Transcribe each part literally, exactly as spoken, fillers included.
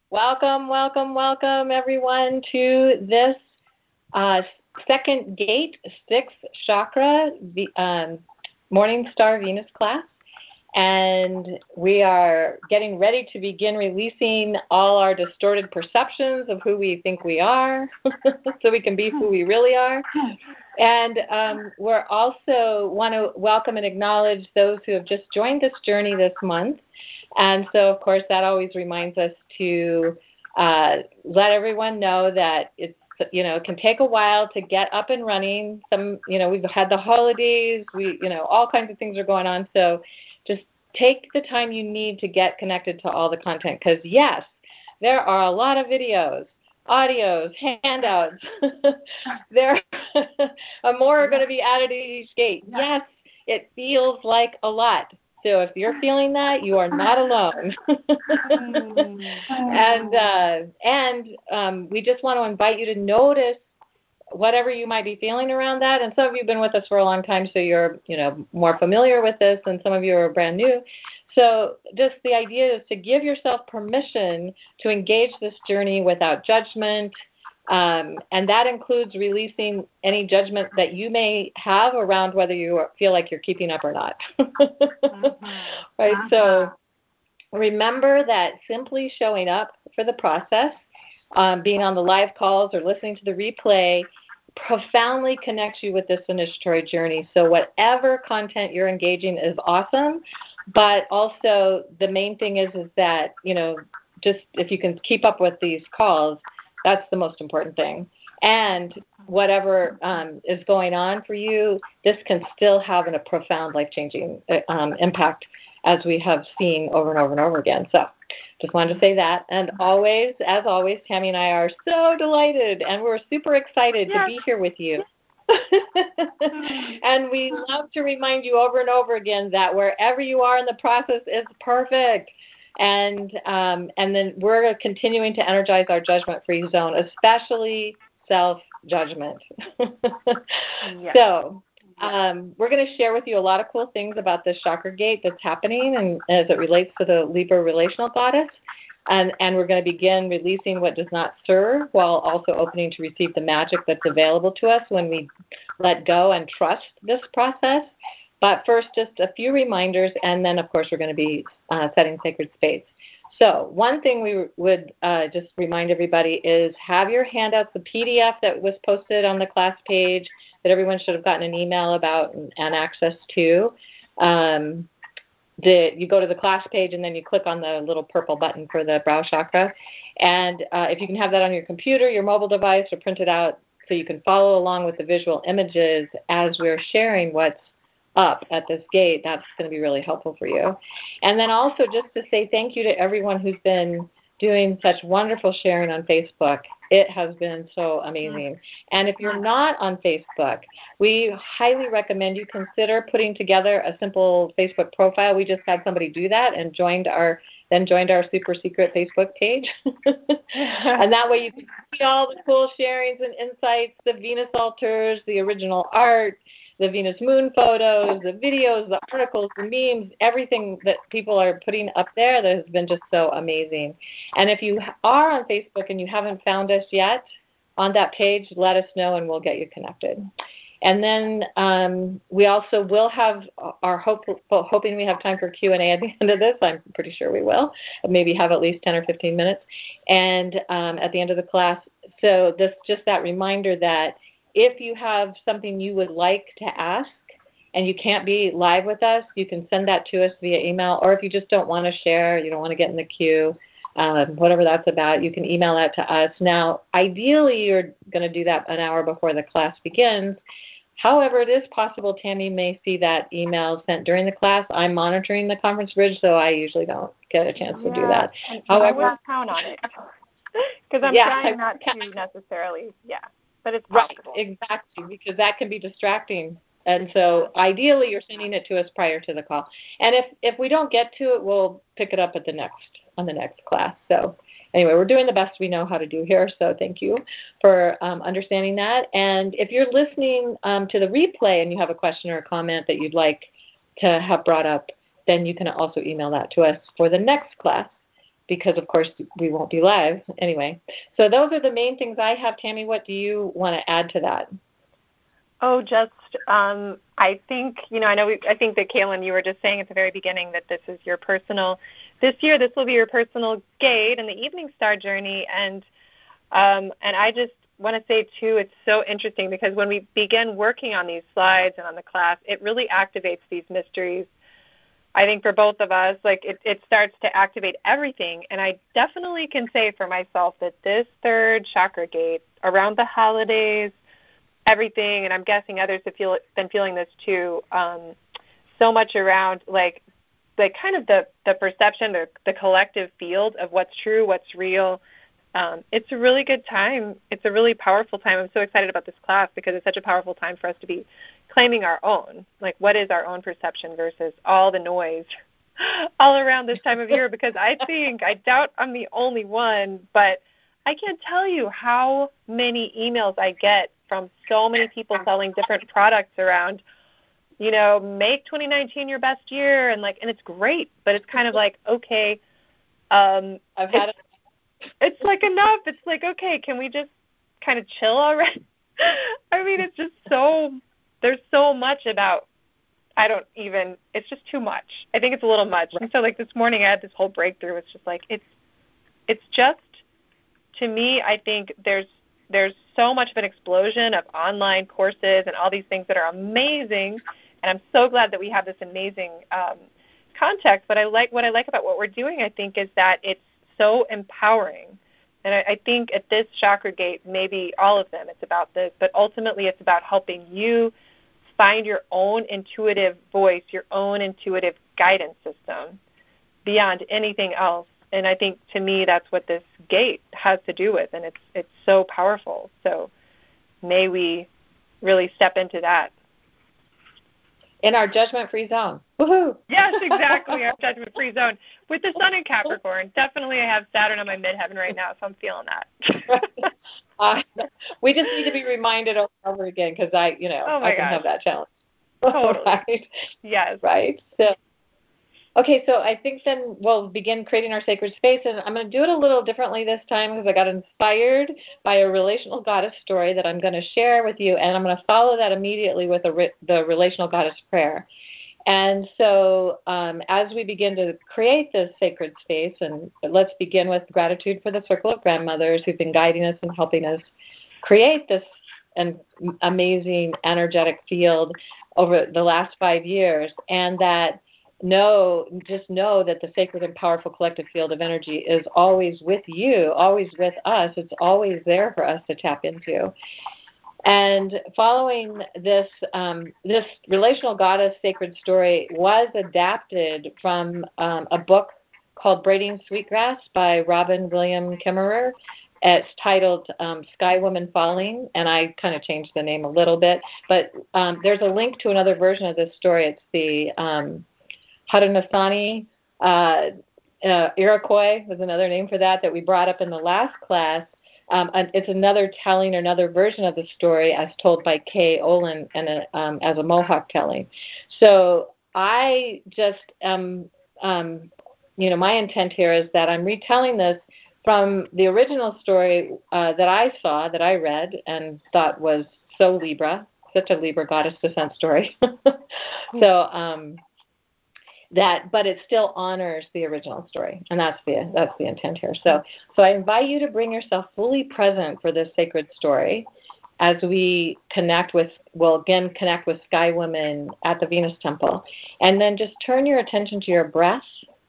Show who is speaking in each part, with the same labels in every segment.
Speaker 1: Welcome, welcome, welcome, everyone, to this uh, second gate, sixth chakra, the um, Morning Star Venus class. And we are getting ready to begin releasing all our distorted perceptions of who we think we are so we can be who we really are. And um, we're also want to welcome and acknowledge those who have just joined this journey this month. And so, of course, that always reminds us to uh, let everyone know that it's, you know, it can take a while to get up and running. Some, you know, we've had the holidays, we, you know, all kinds of things are going on. So just take the time you need to get connected to all the content. Because, yes, there are a lot of videos, audios, handouts. there are more are going to be added at each gate. Yes, it feels like a lot. So if you're feeling that, you are not alone. and uh, and um, we just want to invite you to notice whatever you might be feeling around that. And some of you have been with us for a long time, so you're, you know, more familiar with this, and some of you are brand new. So just the idea is to give yourself permission to engage this journey without judgment. Um, and that includes releasing any judgment that you may have around whether you feel like you're keeping up or not. mm-hmm. Right? Uh-huh. So remember that simply showing up for the process, um, being on the live calls or listening to the replay, profoundly connects you with this initiatory journey. So whatever content you're engaging is awesome, but also the main thing is, is that, you know, just if you can keep up with these calls, that's the most important thing. And whatever um, is going on for you, this can still have a profound life-changing um, impact, as we have seen over and over and over again. So just wanted to say that. And always, as always, Tammy and I are so delighted, and we're super excited yes. to be here with you. And we love to remind you over and over again that wherever you are in the process is perfect. And um, and then we're continuing to energize our judgment-free zone, especially self-judgment. yes. So um, we're going to share with you a lot of cool things about this chakra gate that's happening, and as it relates to the Libra relational goddess. And, and we're going to begin releasing what does not serve, while also opening to receive the magic that's available to us when we let go and trust this process. But first, just a few reminders, and then, of course, we're going to be uh, setting sacred space. So one thing we would uh, just remind everybody is have your handouts, the P D F that was posted on the class page that everyone should have gotten an email about and, and access to. Um, the, you go to the class page, and then you click on the little purple button for the brow chakra. And uh, if you can have that on your computer, your mobile device, or print it out so you can follow along with the visual images as we're sharing what's up at this gate, that's going to be really helpful for you. And then also just to say thank you to everyone who's been doing such wonderful sharing on Facebook. It has been so amazing. And if you're not on Facebook, we highly recommend you consider putting together a simple Facebook profile. We just had somebody do that and joined our then joined our super secret Facebook page. And that way you can see all the cool sharings and insights, the Venus altars, the original art, the Venus moon photos, the videos, the articles, the memes, everything that people are putting up there that has been just so amazing. And if you are on Facebook and you haven't found us yet on that page, let us know and we'll get you connected. And then um, we also will have our hope, hoping we have time for Q and A at the end of this. I'm pretty sure we will. Maybe have at least ten or fifteen minutes. And um, at the end of the class, so this just that reminder that if you have something you would like to ask and you can't be live with us, you can send that to us via email. Or if you just don't want to share, you don't want to get in the queue, um, whatever that's about, you can email that to us. Now, ideally, you're going to do that an hour before the class begins. However, it is possible Tammy may see that email sent during the class. I'm monitoring the Conference Bridge, so I usually don't get a chance
Speaker 2: yeah,
Speaker 1: to do that.
Speaker 2: And
Speaker 1: However,
Speaker 2: I won't count on it because I'm
Speaker 1: yeah,
Speaker 2: trying not to necessarily, yeah. But it's
Speaker 1: possible. Right, exactly, because that can be distracting. And so ideally you're sending it to us prior to the call. And if, if we don't get to it, we'll pick it up at the next on the next class. So anyway, we're doing the best we know how to do here, so thank you for um, understanding that. And if you're listening um, to the replay and you have a question or a comment that you'd like to have brought up, then you can also email that to us for the next class. because, of course, we won't be live anyway. So those are the main things I have. Tammy, what do you want to add to that?
Speaker 2: Oh, just um, I think, you know, I know we, I think that, Kaylin, you were just saying at the very beginning that this is your personal, this year this will be your personal gate and the Evening Star journey. And, um, and I just want to say, too, it's so interesting because when we begin working on these slides and on the class, it really activates these mysteries. I think for both of us, like it, it starts to activate everything. And I definitely can say for myself that this third chakra gate around the holidays, everything, and I'm guessing others have feel, been feeling this too, um, so much around like like kind of the, the perception, the, the collective field of what's true, what's real. Um, it's a really good time. It's a really powerful time. I'm so excited about this class because it's such a powerful time for us to be claiming our own. Like, what is our own perception versus all the noise all around this time of year? Because I think, I doubt I'm the only one, but I can't tell you how many emails I get from so many people selling different products around, you know, make twenty nineteen your best year, and like, and it's great, but it's kind of like, okay, um,
Speaker 1: I've had
Speaker 2: it's, it's like enough. It's like, okay, can we just kind of chill already? I mean, it's just so, there's so much about, I don't even, it's just too much. I think it's a little much. And so like this morning I had this whole breakthrough. It's just like, it's, it's just, to me, I think there's there's so much of an explosion of online courses and all these things that are amazing, and I'm so glad that we have this amazing um, context. But I like what I like about what we're doing, I think, is that it's so empowering. And I, I think at this chakra gate, maybe all of them, it's about this, but ultimately it's about helping you find your own intuitive voice, your own intuitive guidance system beyond anything else. And I think, to me, that's what this gate has to do with, and it's it's so powerful. So may we really step into that.
Speaker 1: In our judgment-free zone. Woohoo!
Speaker 2: Yes, exactly, our judgment-free zone. With the sun in Capricorn, definitely I have Saturn on my midheaven right now, so I'm feeling that.
Speaker 1: uh, we just need to be reminded over and over again because I, you know,
Speaker 2: oh my
Speaker 1: I can
Speaker 2: gosh.
Speaker 1: have that challenge.
Speaker 2: Totally.
Speaker 1: Right?
Speaker 2: Yes.
Speaker 1: Right? So, okay, so I think then we'll begin creating our sacred space, and I'm going to do it a little differently this time because I got inspired by a relational goddess story that I'm going to share with you, and I'm going to follow that immediately with a re- the relational goddess prayer. And so um, as we begin to create this sacred space, and let's begin with gratitude for the circle of grandmothers who've been guiding us and helping us create this an amazing energetic field over the last five years, and that know, just know that the sacred and powerful collective field of energy is always with you, always with us. It's always there for us to tap into. And following this, um, this relational goddess sacred story was adapted from um, a book called Braiding Sweetgrass by Robin William Kimmerer. It's titled um, Sky Woman Falling, and I kind of changed the name a little bit. But um, there's a link to another version of this story. It's the um, Haudenosaunee uh, uh, Iroquois was another name for that that we brought up in the last class. Um, and it's another telling, another version of the story as told by Kay Olin and a, um, as a Mohawk telling. So I just, um, um, you know, my intent here is that I'm retelling this from the original story uh, that I saw, that I read and thought was so Libra, such a Libra goddess descent story. so, um, that, but it still honors the original story, and that's the that's the intent here. So, so I invite you to bring yourself fully present for this sacred story, as we connect with, we'll again connect with Sky Woman at the Venus Temple, and then just turn your attention to your breath,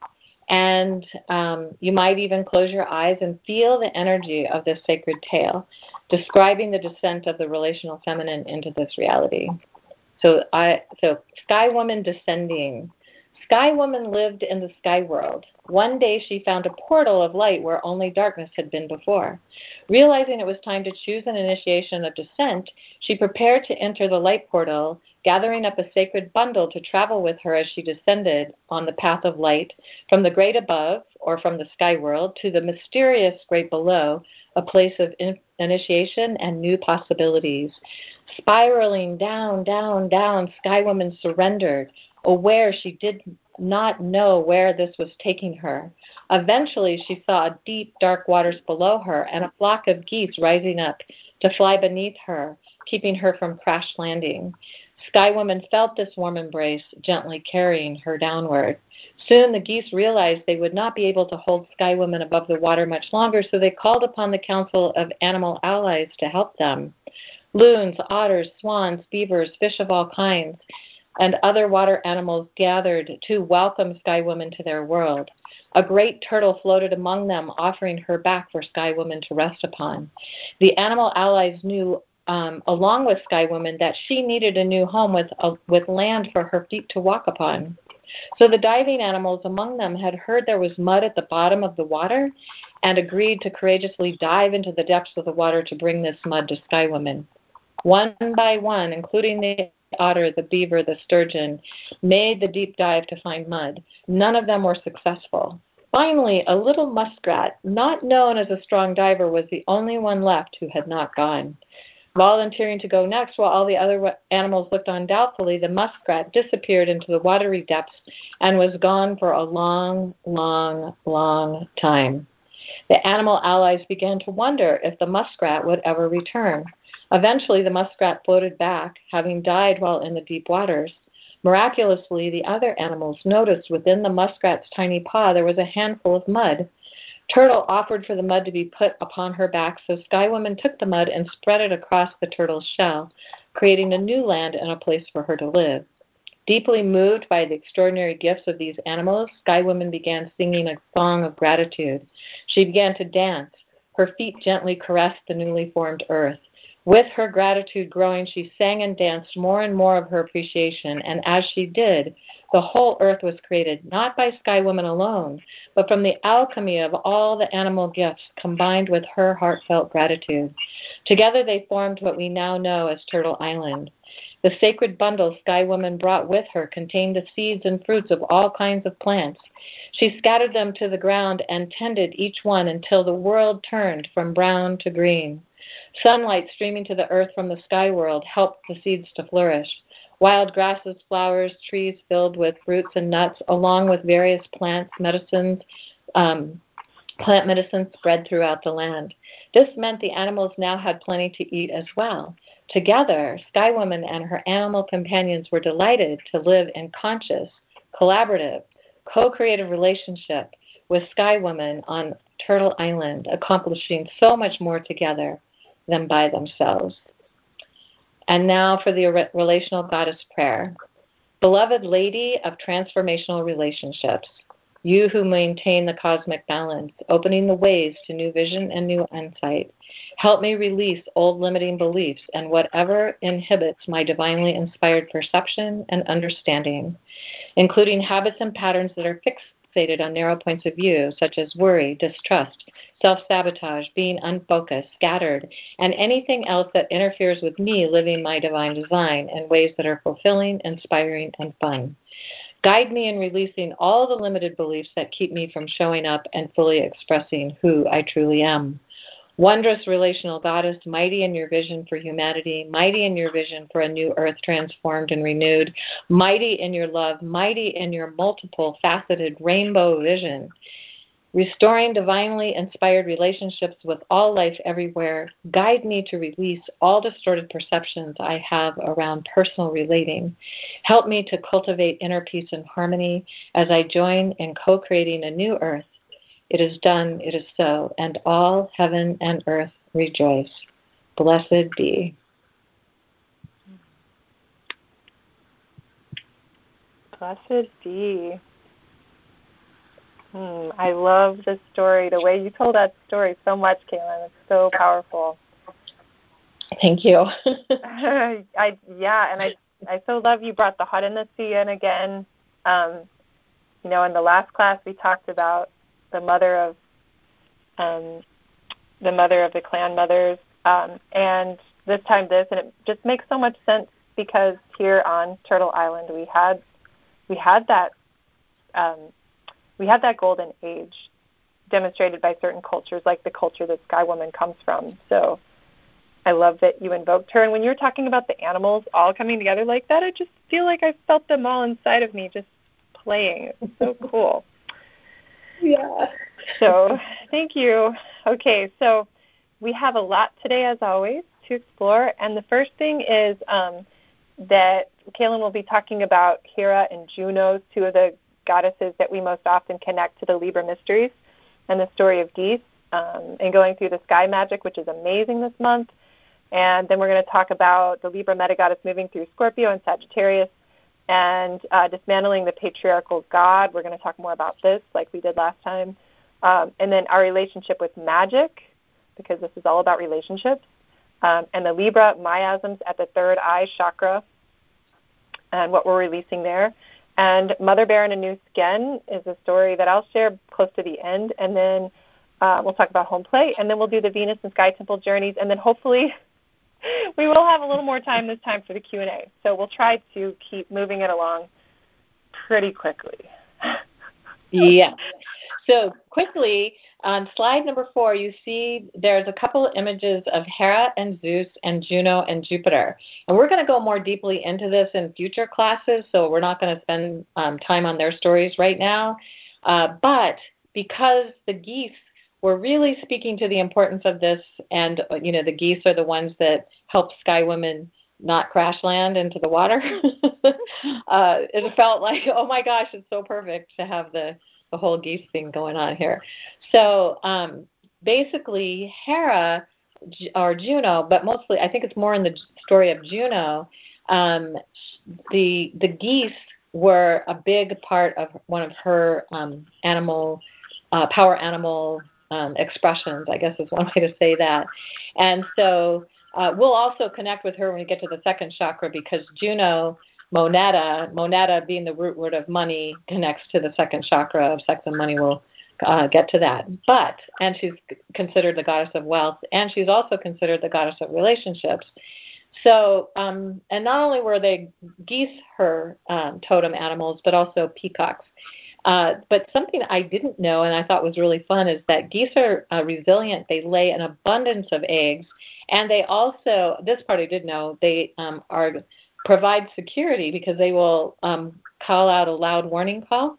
Speaker 1: and um, you might even close your eyes and feel the energy of this sacred tale, describing the descent of the relational feminine into this reality. So, I so Sky Woman descending. Sky Woman lived in the sky world. One day she found a portal of light where only darkness had been before. Realizing it was time to choose an initiation of descent, she prepared to enter the light portal, gathering up a sacred bundle to travel with her as she descended on the path of light from the great above, or from the sky world, to the mysterious great below, a place of in- initiation and new possibilities. Spiraling down, down, down, Sky Woman surrendered, aware she did not know where this was taking her. Eventually, she saw deep, dark waters below her and a flock of geese rising up to fly beneath her, keeping her from crash landing. Sky Woman felt this warm embrace, gently carrying her downward. Soon the geese realized they would not be able to hold Sky Woman above the water much longer, so they called upon the Council of Animal Allies to help them. Loons, otters, swans, beavers, fish of all kinds, and other water animals gathered to welcome Sky Woman to their world. A great turtle floated among them, offering her back for Sky Woman to rest upon. The Animal Allies knew Um, along with Sky Woman, that she needed a new home with, uh, with land for her feet to walk upon. So the diving animals among them had heard there was mud at the bottom of the water and agreed to courageously dive into the depths of the water to bring this mud to Sky Woman. One by one, including the otter, the beaver, the sturgeon, made the deep dive to find mud. None of them were successful. Finally, a little muskrat, not known as a strong diver, was the only one left who had not gone. Volunteering to go next while all the other animals looked on doubtfully, the muskrat disappeared into the watery depths and was gone for a long, long, long time. The animal allies began to wonder if the muskrat would ever return. Eventually, the muskrat floated back, having died while in the deep waters. Miraculously, the other animals noticed within the muskrat's tiny paw there was a handful of mud. Turtle offered for the mud to be put upon her back, so Sky Woman took the mud and spread it across the turtle's shell, creating a new land and a place for her to live. Deeply moved by the extraordinary gifts of these animals, Sky Woman began singing a song of gratitude. She began to dance. Her feet gently caressed the newly formed earth. With her gratitude growing, she sang and danced more and more of her appreciation, and as she did, the whole earth was created, not by Sky Woman alone, but from the alchemy of all the animal gifts combined with her heartfelt gratitude. Together they formed what we now know as Turtle Island. The sacred bundle Sky Woman brought with her contained the seeds and fruits of all kinds of plants. She scattered them to the ground and tended each one until the world turned from brown to green. Sunlight streaming to the earth from the sky world helped the seeds to flourish. Wild grasses, flowers, trees filled with fruits and nuts, along with various plants, medicines, um, plant medicines spread throughout the land. This meant the animals now had plenty to eat as well. Together, Sky Woman and her animal companions were delighted to live in conscious, collaborative, co-creative relationship with Sky Woman on Turtle Island, accomplishing so much more together than by themselves. And now for the Relational Goddess Prayer. Beloved Lady of Transformational Relationships, you who maintain the cosmic balance, opening the ways to new vision and new insight, help me release old limiting beliefs and whatever inhibits my divinely inspired perception and understanding, including habits and patterns that are fixated on narrow points of view, such as worry, distrust, self-sabotage, being unfocused, scattered, and anything else that interferes with me living my divine design in ways that are fulfilling, inspiring, and fun. Guide me in releasing all the limited beliefs that keep me from showing up and fully expressing who I truly am. Wondrous relational goddess, mighty in your vision for humanity, mighty in your vision for a new earth transformed and renewed, mighty in your love, mighty in your multiple faceted rainbow vision, restoring divinely inspired relationships with all life everywhere. Guide me to release all distorted perceptions I have around personal relating. Help me to cultivate inner peace and harmony as I join in co-creating a new earth. It is done, it is so, and all heaven and earth rejoice. Blessed be.
Speaker 2: Blessed be. Hmm, I love this story, the way you told that story so much, Kaylin. It's so powerful.
Speaker 1: Thank you.
Speaker 2: I yeah, and I I so love you brought the hot in the sea in again. Um, you know, in the last class we talked about the mother of um, the mother of the clan mothers, um, and this time this, and it just makes so much sense because here on Turtle Island we had we had that. Um, We had that golden age demonstrated by certain cultures, like the culture that Sky Woman comes from. So I love that you invoked her. And when you're talking about the animals all coming together like that, I just feel like I felt them all inside of me, just playing. It's so cool.
Speaker 1: Yeah.
Speaker 2: So thank you. Okay, so we have a lot today, as always, to explore. And the first thing is um, that Kaylin will be talking about Hera and Juno, two of the goddesses that we most often connect to the Libra mysteries, and the story of geese, um, and going through the sky magic, which is amazing this month. And then we're going to talk about the Libra metagoddess moving through Scorpio and Sagittarius, and uh, dismantling the patriarchal god. We're going to talk more about this like we did last time. Um, and then our relationship with magic, because this is all about relationships. Um, and the Libra miasms at the third eye chakra and what we're releasing there. And Mother Bear in a New Skin is a story that I'll share close to the end. And then uh, we'll talk about home play. And then we'll do the Venus and Sky Temple journeys. And then hopefully we will have a little more time this time for the Q and A. So we'll try to keep moving it along pretty quickly.
Speaker 1: Yeah. So quickly, on slide number four, you see there's a couple of images of Hera and Zeus and Juno and Jupiter. And we're going to go more deeply into this in future classes, so we're not going to spend um, time on their stories right now. Uh, but because the geese were really speaking to the importance of this, and, you know, the geese are the ones that help sky women not crash land into the water, uh, it felt like, oh my gosh, it's so perfect to have the the whole geese thing going on here. So um, basically Hera, or Juno, but mostly I think it's more in the story of Juno, um, the the geese were a big part of one of her um, animal, uh, power animal um, expressions, I guess is one way to say that. And so uh, we'll also connect with her when we get to the second chakra, because Juno, Moneta, Moneta being the root word of money, connects to the second chakra of sex and money. We'll uh, get to that. But, and she's considered the goddess of wealth, and she's also considered the goddess of relationships. So, um, and not only were they geese her um, totem animals, but also peacocks. Uh, but something I didn't know and I thought was really fun is that geese are uh, resilient. They lay an abundance of eggs, and they also, this part I did know, they um, are provide security because they will um, call out a loud warning call.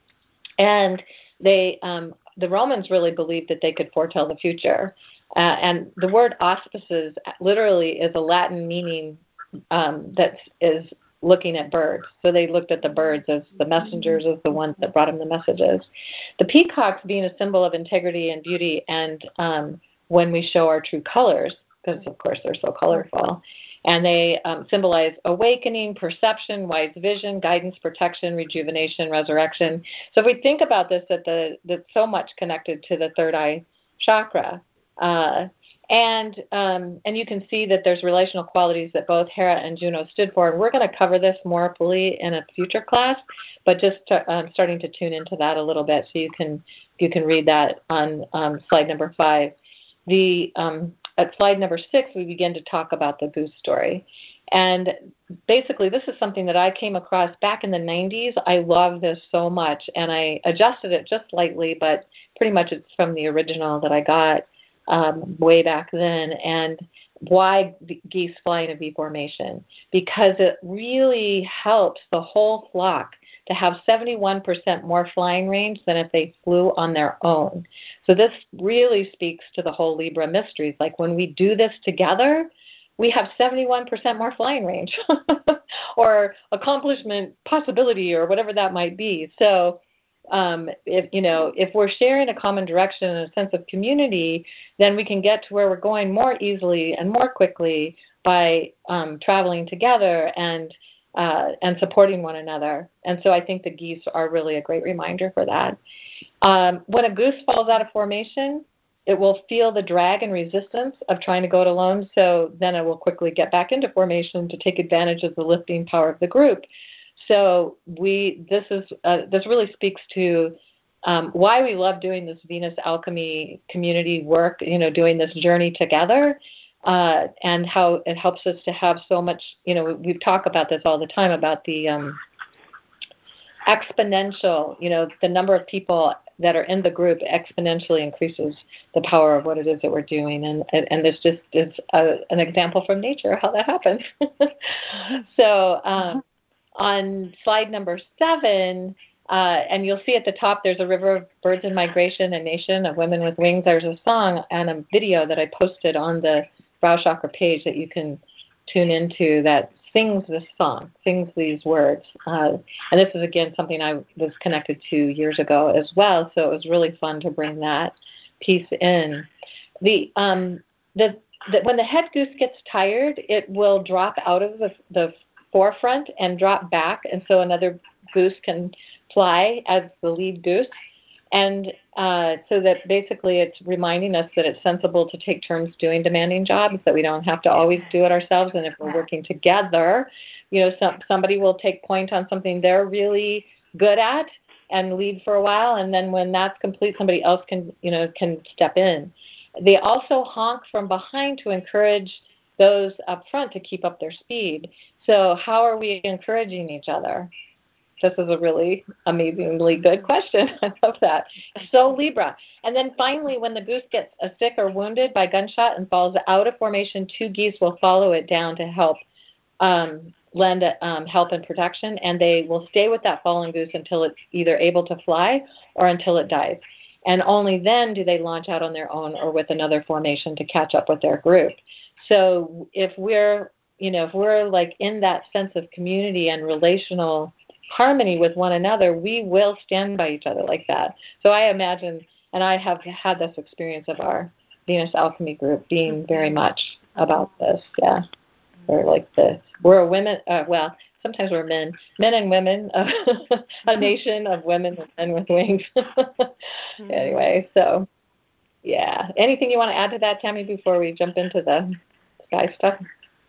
Speaker 1: And they, um, the Romans really believed that they could foretell the future. Uh, and the word auspices literally is a Latin meaning um, that is looking at birds. So they looked at the birds as the messengers, as the ones that brought them the messages. The peacocks being a symbol of integrity and beauty, and um, when we show our true colors, because of course they're so colorful. And they um, symbolize awakening, perception, wise vision, guidance, protection, rejuvenation, resurrection. So if we think about this, that the that's so much connected to the third eye chakra. Uh, and um, and you can see that there's relational qualities that both Hera and Juno stood for. And we're going to cover this more fully in a future class, but just to, um, starting to tune into that a little bit, so you can you can read that on um, slide number five. The um, At slide number six, we begin to talk about the goose story. And basically, this is something that I came across back in the nineties. I love this so much, and I adjusted it just slightly, but pretty much it's from the original that I got um, way back then. And why geese fly in a V formation? Because it really helps the whole flock to have seventy-one percent more flying range than if they flew on their own. So this really speaks to the whole Libra mysteries. Like when we do this together, we have seventy-one percent more flying range or accomplishment possibility or whatever that might be. So um, if, you know, if we're sharing a common direction and a sense of community, then we can get to where we're going more easily and more quickly by um, traveling together and Uh, and supporting one another. And so I think the geese are really a great reminder for that. Um, when a goose falls out of formation, it will feel the drag and resistance of trying to go it alone, so then it will quickly get back into formation to take advantage of the lifting power of the group. So we, this is uh, this really speaks to um, why we love doing this Venus Alchemy community work, you know, doing this journey together. Uh, and how it helps us to have so much, you know, we, we talk about this all the time about the um, exponential, you know, the number of people that are in the group exponentially increases the power of what it is that we're doing. And, and, and this just is a, an example from nature how that happens. So um, on slide number seven, Uh, and you'll see at the top there's a river of birds in migration, a nation of women with wings. There's a song and a video that I posted on the Brow Chakra page that you can tune into that sings this song, sings these words. Uh, and this is, again, something I was connected to years ago as well, so it was really fun to bring that piece in. The, um, the, the When the head goose gets tired, it will drop out of the, the forefront and drop back, and so another goose can fly as the lead goose. And uh, so that basically it's reminding us that it's sensible to take turns doing demanding jobs, that we don't have to always do it ourselves. And if we're working together, you know, some, somebody will take point on something they're really good at and lead for a while. And then when that's complete, somebody else can, you know, can step in. They also honk from behind to encourage those up front to keep up their speed. So how are we encouraging each other? This is a really amazingly good question. I love that. So Libra. And then finally, when the goose gets sick or wounded by gunshot and falls out of formation, two geese will follow it down to help um, lend um, help and protection, and they will stay with that fallen goose until it's either able to fly or until it dies. And only then do they launch out on their own or with another formation to catch up with their group. So if we're, you know, if we're like in that sense of community and relational harmony with one another, we will stand by each other like that. So I imagine, and I have had this experience of our Venus Alchemy group being very much about this. Yeah, we're like the we're a women. Uh, well, sometimes we're men, men and women, uh, a nation of women and men with wings. Anyway, so yeah. Anything you want to add to that, Tammy, before we jump into the sky stuff?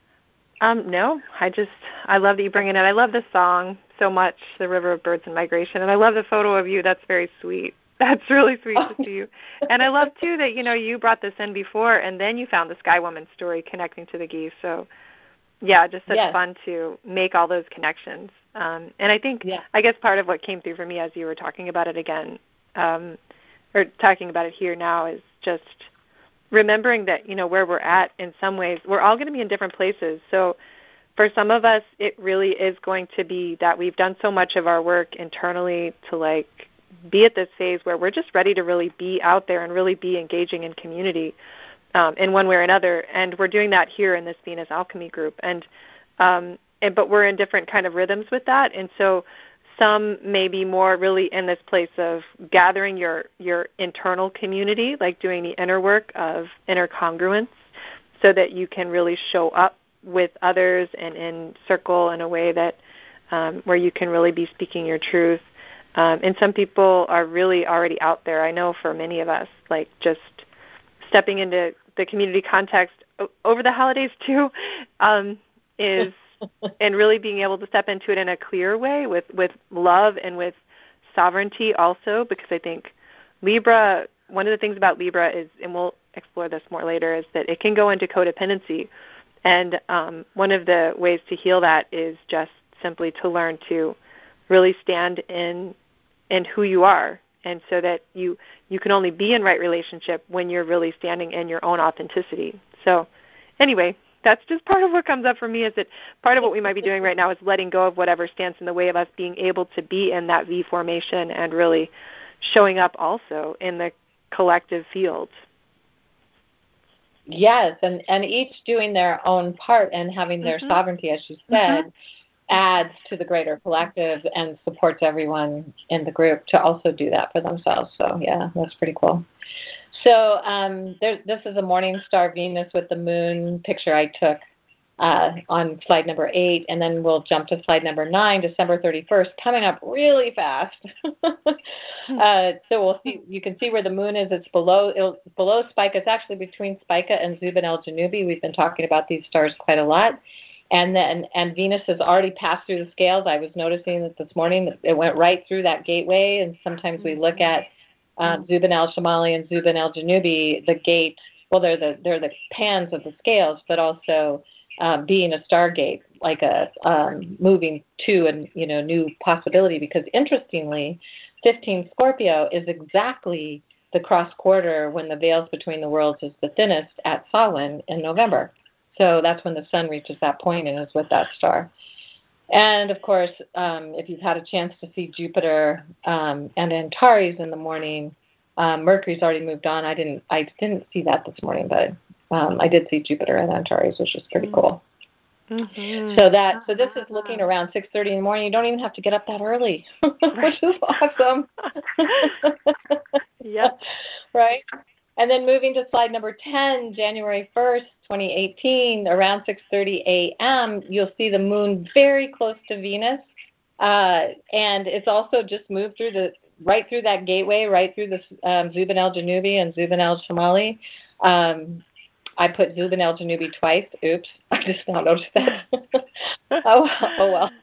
Speaker 2: Um, no, I just, I love that you bring it in. I love the song so much, The River of Birds in Migration, and I love the photo of you. That's very sweet. That's really sweet to see you. And I love, too, that, you know, you brought this in before, and then you found the Sky Woman story connecting to the geese. So, yeah, just such yes. fun to make all those connections. Um, and I think, yeah. I guess part of what came through for me as you were talking about it again, um, or talking about it here now, is just remembering that, you know, where we're at in some ways, we're all going to be in different places. So for some of us, it really is going to be that we've done so much of our work internally to, like, be at this phase where we're just ready to really be out there and really be engaging in community um, in one way or another. And we're doing that here in this Venus Alchemy group. And, um, and but we're in different kind of rhythms with that. And so some may be more really in this place of gathering your, your internal community, like doing the inner work of inner congruence so that you can really show up with others and in circle in a way that um, where you can really be speaking your truth. Um, and some people are really already out there. I know for many of us, like just stepping into the community context over the holidays too um, is and really being able to step into it in a clear way with, with love and with sovereignty also, because I think Libra, one of the things about Libra is, and we'll explore this more later, is that it can go into codependency. And um, one of the ways to heal that is just simply to learn to really stand in in who you are, and so that you, you can only be in right relationship when you're really standing in your own authenticity. So anyway, that's just part of what comes up for me, is that part of what we might be doing right now is letting go of whatever stands in the way of us being able to be in that V formation and really showing up also in the collective field.
Speaker 1: Yes, and, and each doing their own part and having their mm-hmm. sovereignty, as you said, mm-hmm. adds to the greater collective and supports everyone in the group to also do that for themselves. So, yeah, that's pretty cool. So um, there, this is a morning star Venus with the moon picture I took uh, on slide number eight, and then we'll jump to slide number nine, December thirty-first, coming up really fast. uh, so we'll see. You can see where the moon is. It's below it's below Spica. It's actually between Spica and Zubin el-Janubi. We've been talking about these stars quite a lot. And then and Venus has already passed through the scales. I was noticing that this morning it went right through that gateway, and sometimes we look at Um, Zubin el-Shamali and Zubin el-Janubi, the gate, well, they're the they're the pans of the scales, but also um, being a stargate, like a um, moving to a you know new possibility. Because interestingly, fifteen Scorpio is exactly the cross quarter when the veils between the worlds is the thinnest at Samhain in November. So that's when the sun reaches that point and is with that star. And, of course, um, if you've had a chance to see Jupiter um, and Antares in the morning, um, Mercury's already moved on. I didn't I didn't see that this morning, but um, I did see Jupiter and Antares, which is pretty cool.
Speaker 2: Mm-hmm.
Speaker 1: So that so this is looking around six thirty in the morning. You don't even have to get up that early, which is awesome.
Speaker 2: Yep.
Speaker 1: Right? And then moving to slide number ten, January first, twenty eighteen, around six thirty a.m., you'll see the moon very close to Venus. Uh, and it's also just moved through the right through that gateway, right through the um, Zubin al-Janubi and Zubin al-Shamali. Um, I put Zubin al-Janubi twice. Oops, I just now noticed that. oh, oh well.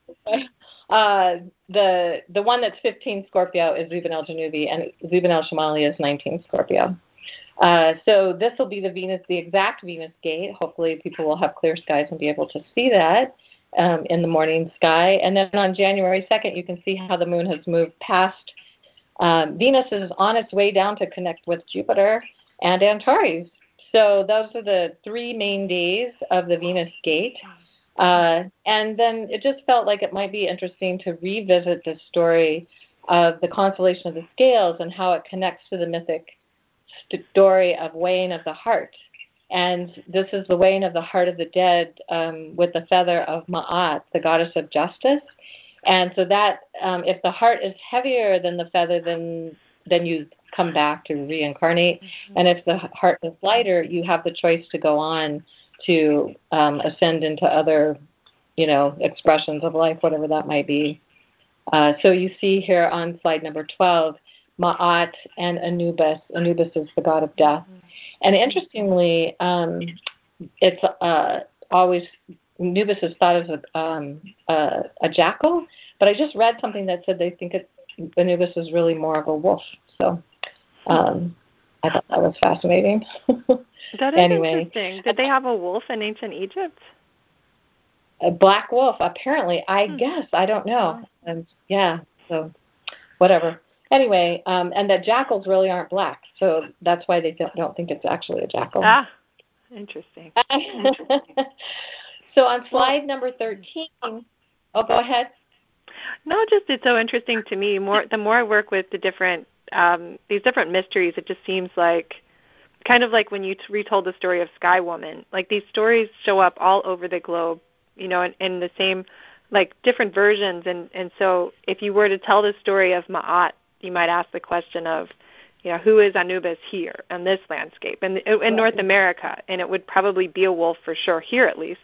Speaker 1: Uh, the the one that's fifteen Scorpio is Zubin al-Janubi, and Zubin al-Shamali is nineteen Scorpio. Uh, so this will be the Venus, the exact Venus gate. Hopefully people will have clear skies and be able to see that um, in the morning sky. And then on January second, you can see how the moon has moved past. Um, Venus is on its way down to connect with Jupiter and Antares. So those are the three main days of the Venus gate. Uh, and then it just felt like it might be interesting to revisit the story of the constellation of the scales and how it connects to the mythic story of weighing of the heart. And this is the weighing of the heart of the dead um, with the feather of Ma'at, the goddess of justice. And so that um, if the heart is heavier than the feather, then then you come back to reincarnate. Mm-hmm. And if the heart is lighter, you have the choice to go on to um, ascend into other, you know, expressions of life, whatever that might be. Uh, so you see here on slide number twelve, Ma'at and Anubis. Anubis is the god of death. Mm-hmm. And interestingly, um, it's uh, always, Anubis is thought as a, um, a, a jackal, but I just read something that said they think it, Anubis is really more of a wolf. So um, I thought that was fascinating.
Speaker 2: That is
Speaker 1: anyway,
Speaker 2: interesting. Did they have a wolf in ancient Egypt?
Speaker 1: A black wolf, apparently. I hmm. guess. I don't know.
Speaker 2: Oh.
Speaker 1: Um, yeah, so whatever. Anyway, um, and that jackals really aren't black, so that's why they don't, don't think it's actually a jackal.
Speaker 2: Ah, interesting. interesting.
Speaker 1: So on slide well, number thirteen, oh, go ahead.
Speaker 2: No, just it's so interesting to me. More the more I work with the different um, these different mysteries, it just seems like kind of like when you retold the story of Sky Woman. Like these stories show up all over the globe, you know, in, in the same like different versions. And and so if you were to tell the story of Ma'at, you might ask the question of, you know, who is Anubis here in this landscape and in, in North America? And it would probably be a wolf for sure here, at least.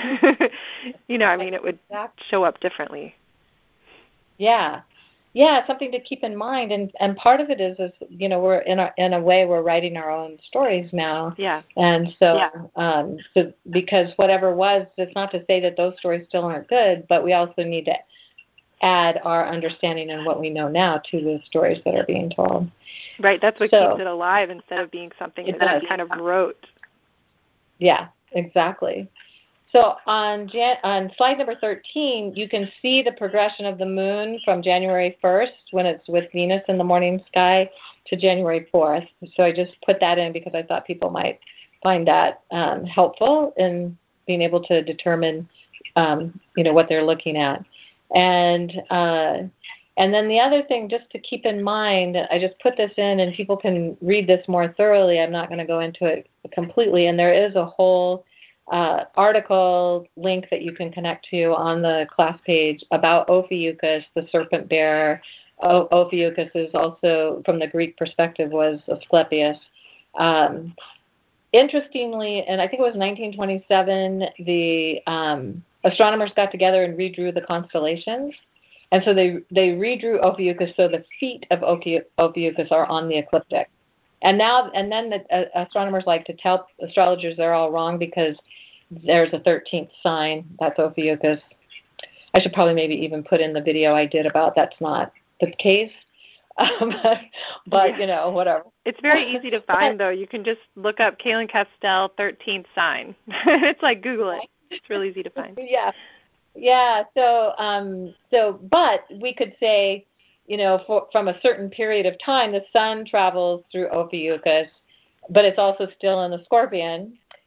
Speaker 2: you know, I mean, it would show up differently.
Speaker 1: Yeah, yeah, something to keep in mind, and and part of it is is you know we're in a in a way we're writing our own stories now.
Speaker 2: Yeah.
Speaker 1: And so yeah. um so because whatever was, it's not to say that those stories still aren't good, but we also need to add our understanding and what we know now to the stories that are being told.
Speaker 2: Right, that's what
Speaker 1: so,
Speaker 2: keeps it alive instead of being something that kind of rote.
Speaker 1: Yeah, exactly. So on Jan- on slide number thirteen, you can see the progression of the moon from January first, when it's with Venus in the morning sky, to January fourth. So I just put that in because I thought people might find that um, helpful in being able to determine, um, you know, what they're looking at. And uh, and then the other thing, just to keep in mind, I just put this in, and people can read this more thoroughly. I'm not going to go into it completely, and there is a whole Uh, article link that you can connect to on the class page about Ophiuchus, the serpent bearer. O- Ophiuchus is also, from the Greek perspective, was Asclepius. Um, interestingly, and I think it was nineteen twenty-seven, the um, astronomers got together and redrew the constellations. And so they they redrew Ophiuchus so the feet of Ophiuchus are on the ecliptic. And now, and then the uh, astronomers like to tell astrologers they're all wrong because there's a thirteenth sign. That's Ophiuchus. I should probably maybe even put in the video I did about that's not the case. Um, but, but yeah. you know, whatever.
Speaker 2: It's very easy to find, though. You can just look up Kaylin Castell thirteenth sign. It's like Google it. It's really easy to find.
Speaker 1: Yeah, yeah. So, um, so, but we could say, you know, for, from a certain period of time, the sun travels through Ophiuchus, but it's also still in the Scorpion.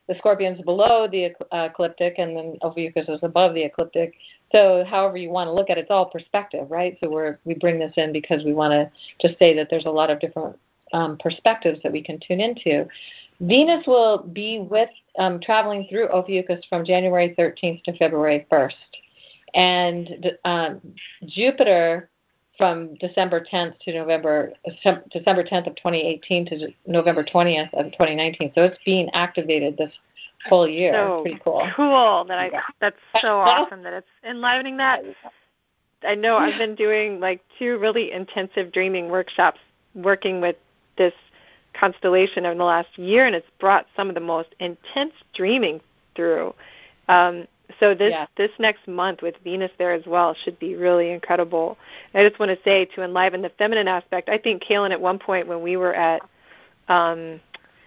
Speaker 1: the Scorpion's below the uh, ecliptic, and then Ophiuchus is above the ecliptic. So however you want to look at it, it's all perspective, right? So we're, we bring this in because we want to just say that there's a lot of different um, perspectives that we can tune into. Venus will be with um, traveling through Ophiuchus from January thirteenth to February first. And um, Jupiter from December tenth to November, December tenth of twenty eighteen to November twentieth of twenty nineteen. So it's being activated this whole year.
Speaker 2: So
Speaker 1: pretty cool.
Speaker 2: Cool. That I, that's so awesome that it's enlivening that. I know I've been doing like two really intensive dreaming workshops working with this constellation in the last year, and it's brought some of the most intense dreaming through. Um, so this
Speaker 1: yeah.
Speaker 2: this next month with Venus there as well should be really incredible. And I just want to say, to enliven the feminine aspect, I think, Kaylin, at one point when we were at, um,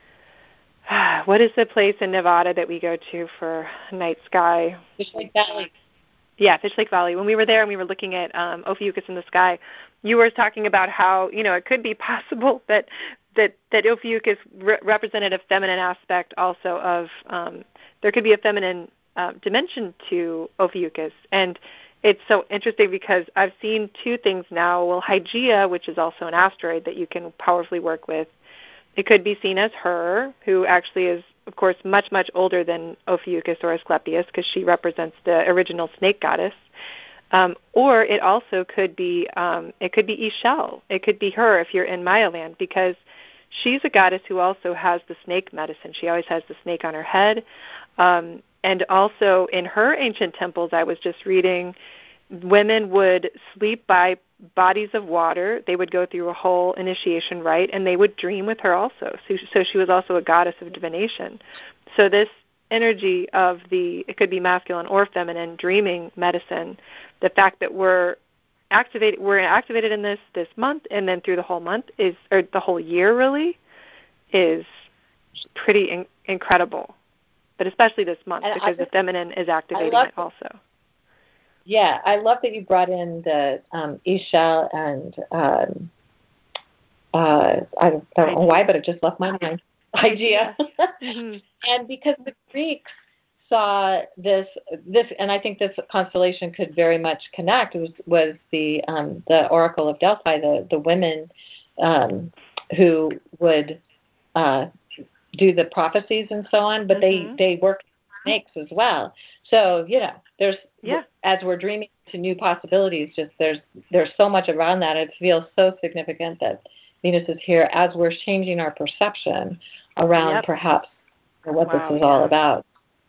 Speaker 2: what is the place in Nevada that we go to for night sky?
Speaker 1: Fish Lake Valley.
Speaker 2: Yeah, Fish Lake Valley. When we were there and we were looking at um, Ophiuchus in the sky, you were talking about how, you know, it could be possible that that, that Ophiuchus re- represented a feminine aspect also of, um, there could be a feminine uh, dimension to Ophiuchus. And it's so interesting because I've seen two things now. Well, Hygeia, which is also an asteroid that you can powerfully work with, it could be seen as her, who actually is, of course, much, much older than Ophiuchus or Asclepius because she represents the original snake goddess. Um, or it also could be, um, it could be Ishel. It could be her if you're in Mayaland, because she's a goddess who also has the snake medicine. She always has the snake on her head. Um, and also in her ancient temples, I was just reading, women would sleep by bodies of water. They would go through a whole initiation rite, and they would dream with her also. So, so she was also a goddess of divination. So this energy of the, it could be masculine or feminine, dreaming medicine, the fact that we're activated, we're activated in this this month, and then through the whole month is, or the whole year really, is pretty in, incredible. But especially this month,
Speaker 1: and
Speaker 2: because
Speaker 1: just,
Speaker 2: the feminine is activating it also.
Speaker 1: Yeah, I love that you brought in the um, Ishel and um, uh, I don't know why, but it just left my mind. Hygeia. Mm-hmm. And because the Greeks saw this, this, and I think this constellation could very much connect, was, was the um, the Oracle of Delphi, the, the women um, who would uh, do the prophecies and so on, but mm-hmm. they, they work snakes as well. So, you know, there's,
Speaker 2: yeah.
Speaker 1: as we're dreaming to new possibilities, just there's there's so much around that. It feels so significant that Venus is here as we're changing our perception around
Speaker 2: yep.
Speaker 1: perhaps what
Speaker 2: wow,
Speaker 1: this is
Speaker 2: yeah.
Speaker 1: all about.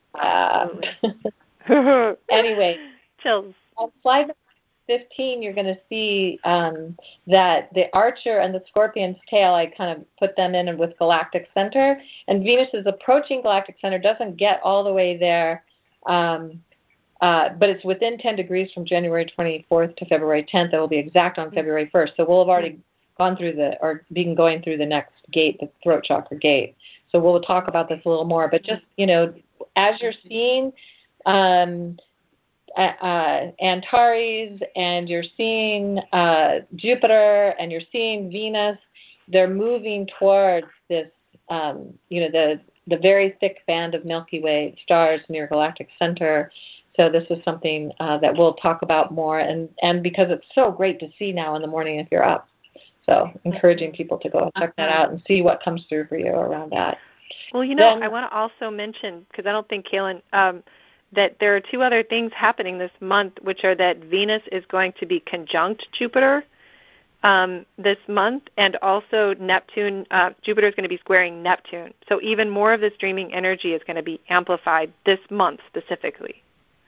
Speaker 1: Uh, anyway,
Speaker 2: chills.
Speaker 1: On slide number fifteen, you're going to see um, that the Archer and the Scorpion's tail, I kind of put them in with galactic center, and Venus is approaching galactic center, doesn't get all the way there, um, uh, but it's within ten degrees from January twenty-fourth to February tenth. It will be exact on February first. So we'll have already gone through the, or been going through the next gate, the throat chakra gate. So we'll talk about this a little more. But just, you know, as you're seeing um, uh, Antares and you're seeing uh, Jupiter and you're seeing Venus, they're moving towards this, um, you know, the, the very thick band of Milky Way stars near galactic center. So this is something uh, that we'll talk about more, and, and because it's so great to see now in the morning if you're up. So encouraging people to go and check that out and see what comes through for you around that.
Speaker 2: Well, you know,
Speaker 1: then,
Speaker 2: I want to also mention, because I don't think, Kaylin, um, that there are two other things happening this month, which are that Venus is going to be conjunct Jupiter um, this month, and also Neptune, uh, Jupiter is going to be squaring Neptune. So even more of this dreaming energy is going to be amplified this month specifically.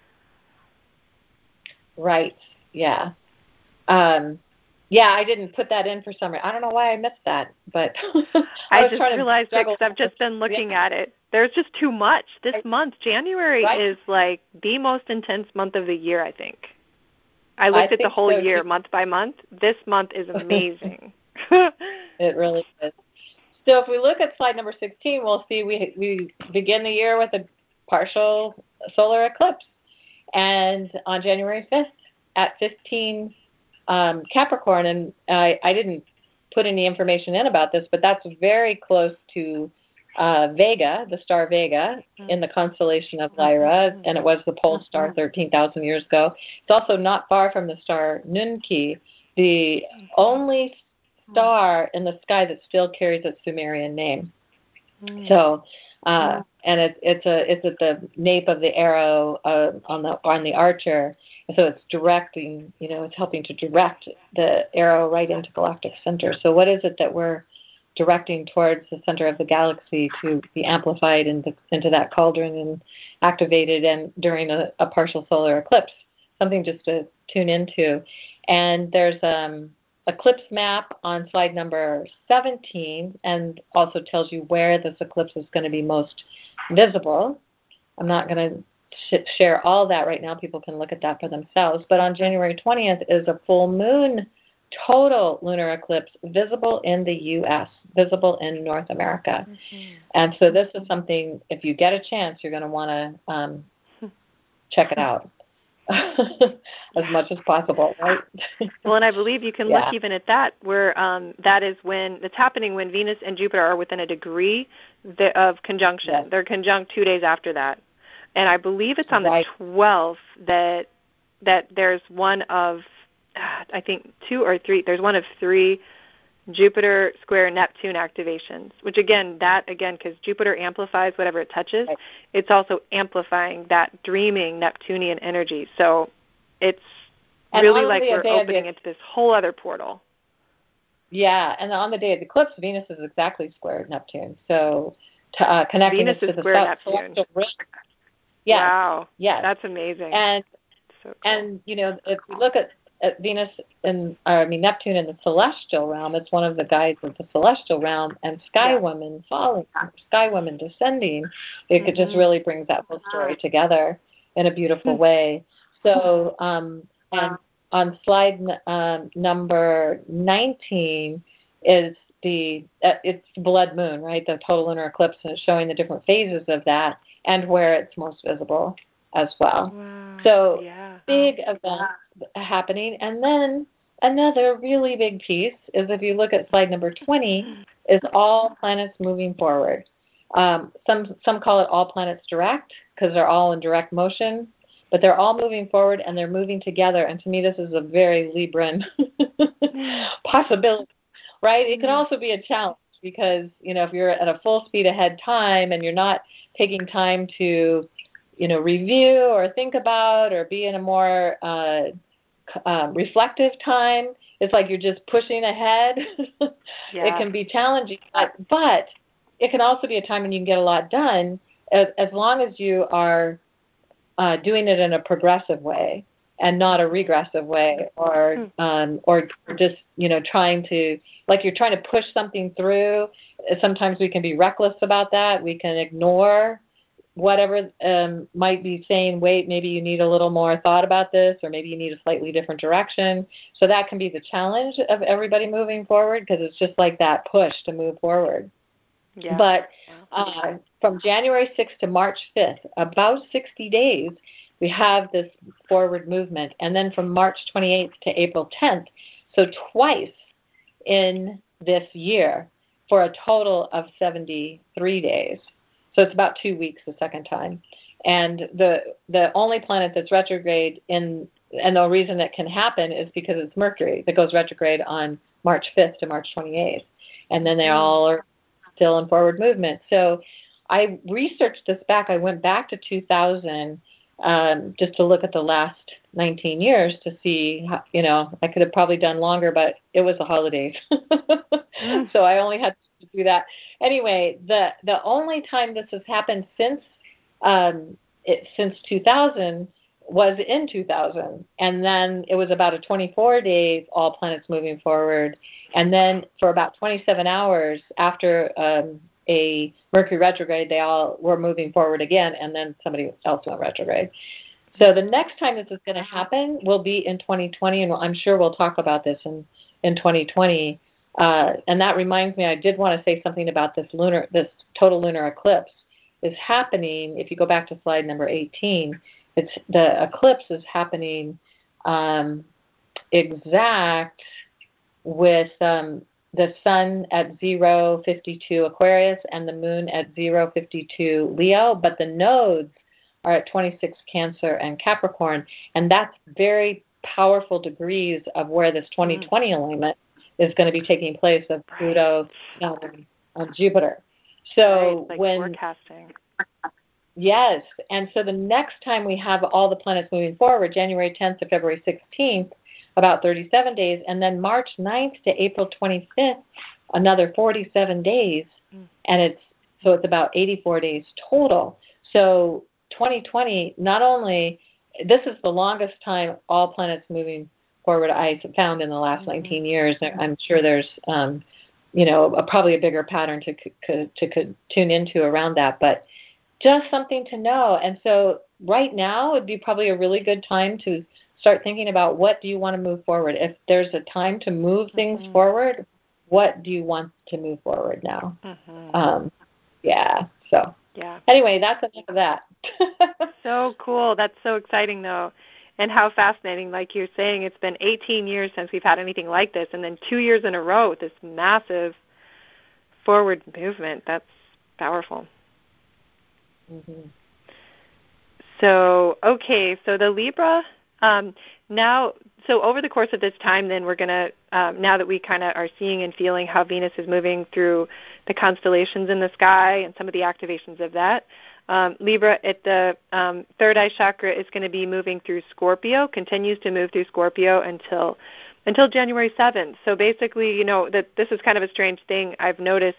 Speaker 1: Right, yeah. Um, yeah, I didn't put that in for some reason. I don't know why I missed that, but
Speaker 2: I,
Speaker 1: I
Speaker 2: just realized it because I've just been looking
Speaker 1: yeah.
Speaker 2: at it. There's just too much. This
Speaker 1: I,
Speaker 2: month, January,
Speaker 1: right?
Speaker 2: is like the most intense month of the year, I think. I looked
Speaker 1: I
Speaker 2: at the whole
Speaker 1: so
Speaker 2: year,
Speaker 1: too.
Speaker 2: month by month. This month is amazing.
Speaker 1: It really is. So if we look at slide number sixteen, we'll see we we begin the year with a partial solar eclipse, and on January fifth at fifteen um, Capricorn, and I, I didn't put any information in about this, but that's very close to uh, Vega, the star Vega, in the constellation of Lyra, and it was the pole star thirteen thousand years ago. It's also not far from the star Nunki, the only star in the sky that still carries its Sumerian name. So, uh, and it's it's a it's at the nape of the arrow uh, on the on the archer, and so it's directing. You know, it's helping to direct the arrow right into galactic center. So, what is it that we're directing towards the center of the galaxy to be amplified into into that cauldron and activated, and during a, a partial solar eclipse? Something just to tune into. And there's um. eclipse map on slide number seventeen, and also tells you where this eclipse is going to be most visible. I'm not going to sh- share all that right now. People can look at that for themselves. But on January twentieth is a full moon total lunar eclipse visible in the U S, visible in North America. Mm-hmm. And so this is something, if you get a chance, you're going to want to um, check it out. As much as possible, right?
Speaker 2: Well, and I believe you can
Speaker 1: yeah.
Speaker 2: look even at that, where um, that is when it's happening when Venus and Jupiter are within a degree of conjunction. Yes. They're conjunct two days after that, and I believe it's on right. the twelfth that that there's one of, I think two or three. There's one of three Jupiter square Neptune activations, which again, that again, because Jupiter amplifies whatever it touches, right. it's also amplifying that dreaming Neptunian energy. So it's and really like we're opening into this whole other portal.
Speaker 1: Yeah, and on the day of the eclipse, Venus is exactly square Neptune. So to, uh, connecting
Speaker 2: Venus
Speaker 1: it
Speaker 2: is
Speaker 1: to the
Speaker 2: square
Speaker 1: Neptune.
Speaker 2: Neptune.
Speaker 1: Yes.
Speaker 2: Wow.
Speaker 1: Yes.
Speaker 2: That's amazing.
Speaker 1: And
Speaker 2: so cool.
Speaker 1: and you know, if we look at At Venus and or, I mean Neptune in the celestial realm, it's one of the guides of the celestial realm, and Sky yeah. Woman falling, Sky Woman descending. It mm-hmm. just really brings that whole story together in a beautiful mm-hmm. way. So, um, and on slide um, number nineteen is the uh, it's blood moon, right? The total lunar eclipse, and it's showing the different phases of that and where it's most visible as well.
Speaker 2: Wow.
Speaker 1: So
Speaker 2: yeah.
Speaker 1: big events happening. And then another really big piece is, if you look at slide number twenty, is all planets moving forward. Um, some some call it all planets direct because they're all in direct motion, but they're all moving forward and they're moving together. And to me, this is a very Libran possibility, right? It can also be a challenge because, you know, if you're at a full speed ahead time and you're not taking time to, you know, review or think about or be in a more uh, um, reflective time, it's like you're just pushing ahead.
Speaker 2: yeah.
Speaker 1: It can be challenging, but, but it can also be a time when you can get a lot done as, as long as you are uh, doing it in a progressive way and not a regressive way, or um, or just, you know, trying to, like you're trying to push something through. Sometimes we can be reckless about that. We can ignore whatever um, might be saying, wait, maybe you need a little more thought about this, or maybe you need a slightly different direction. So that can be the challenge of everybody moving forward, because it's just like that push to move forward.
Speaker 2: Yeah.
Speaker 1: But uh, from January sixth to March fifth, about sixty days, we have this forward movement. And then from March twenty-eighth to April tenth, so twice in this year for a total of seventy-three days. So it's about two weeks the second time. And the the only planet that's retrograde in, and the reason that can happen is because it's Mercury that goes retrograde on March fifth to March twenty-eighth. And then they all are still in forward movement. So I researched this back. I went back to two thousand um, just to look at the last nineteen years to see, how, you know, I could have probably done longer, but it was the holidays. mm. So I only had to do that. Anyway, the the only time this has happened since um, it, since two thousand was in two thousand, and then it was about a twenty-four days all planets moving forward, and then for about twenty-seven hours after um, a Mercury retrograde, they all were moving forward again, and then somebody else went retrograde. So the next time this is going to happen will be in twenty twenty, and I'm sure we'll talk about this in, in twenty twenty. Uh, and that reminds me, I did want to say something about this lunar, this total lunar eclipse is happening. If you go back to slide number eighteen, it's the eclipse is happening um, exact with um, the sun at zero fifty-two Aquarius and the moon at zero fifty-two Leo, but the nodes are at twenty-six Cancer and Capricorn, and that's very powerful degrees of where this twenty twenty mm. alignment is going to be taking place of Pluto right. um, on Jupiter. So
Speaker 2: right, like
Speaker 1: when
Speaker 2: forecasting.
Speaker 1: Yes, and so the next time we have all the planets moving forward, January tenth to February sixteenth, about thirty-seven days, and then March ninth to April twenty-fifth, another forty-seven days, mm. and it's so it's about eighty-four days total. So twenty twenty, not only, this is the longest time all planets moving forward I found in the last mm-hmm. nineteen years. I'm sure there's, um, you know, a, probably a bigger pattern to, to, to, to tune into around that, but just something to know. And so right now would be probably a really good time to start thinking about what do you want to move forward. If there's a time to move things mm-hmm. forward, what do you want to move forward now? Mm-hmm. Um, yeah, so.
Speaker 2: Yeah.
Speaker 1: Anyway, that's enough of that.
Speaker 2: So cool. That's so exciting, though. And how fascinating, like you're saying, it's been eighteen years since we've had anything like this, and then two years in a row with this massive forward movement. That's powerful. Mm-hmm. So, okay, so the Libra, um, now, so over the course of this time, then we're going to, um, now that we kind of are seeing and feeling how Venus is moving through the constellations in the sky and some of the activations of that, um, Libra at the um, third eye chakra is going to be moving through Scorpio, continues to move through Scorpio until until January seventh. So basically, you know, that this is kind of a strange thing. I've noticed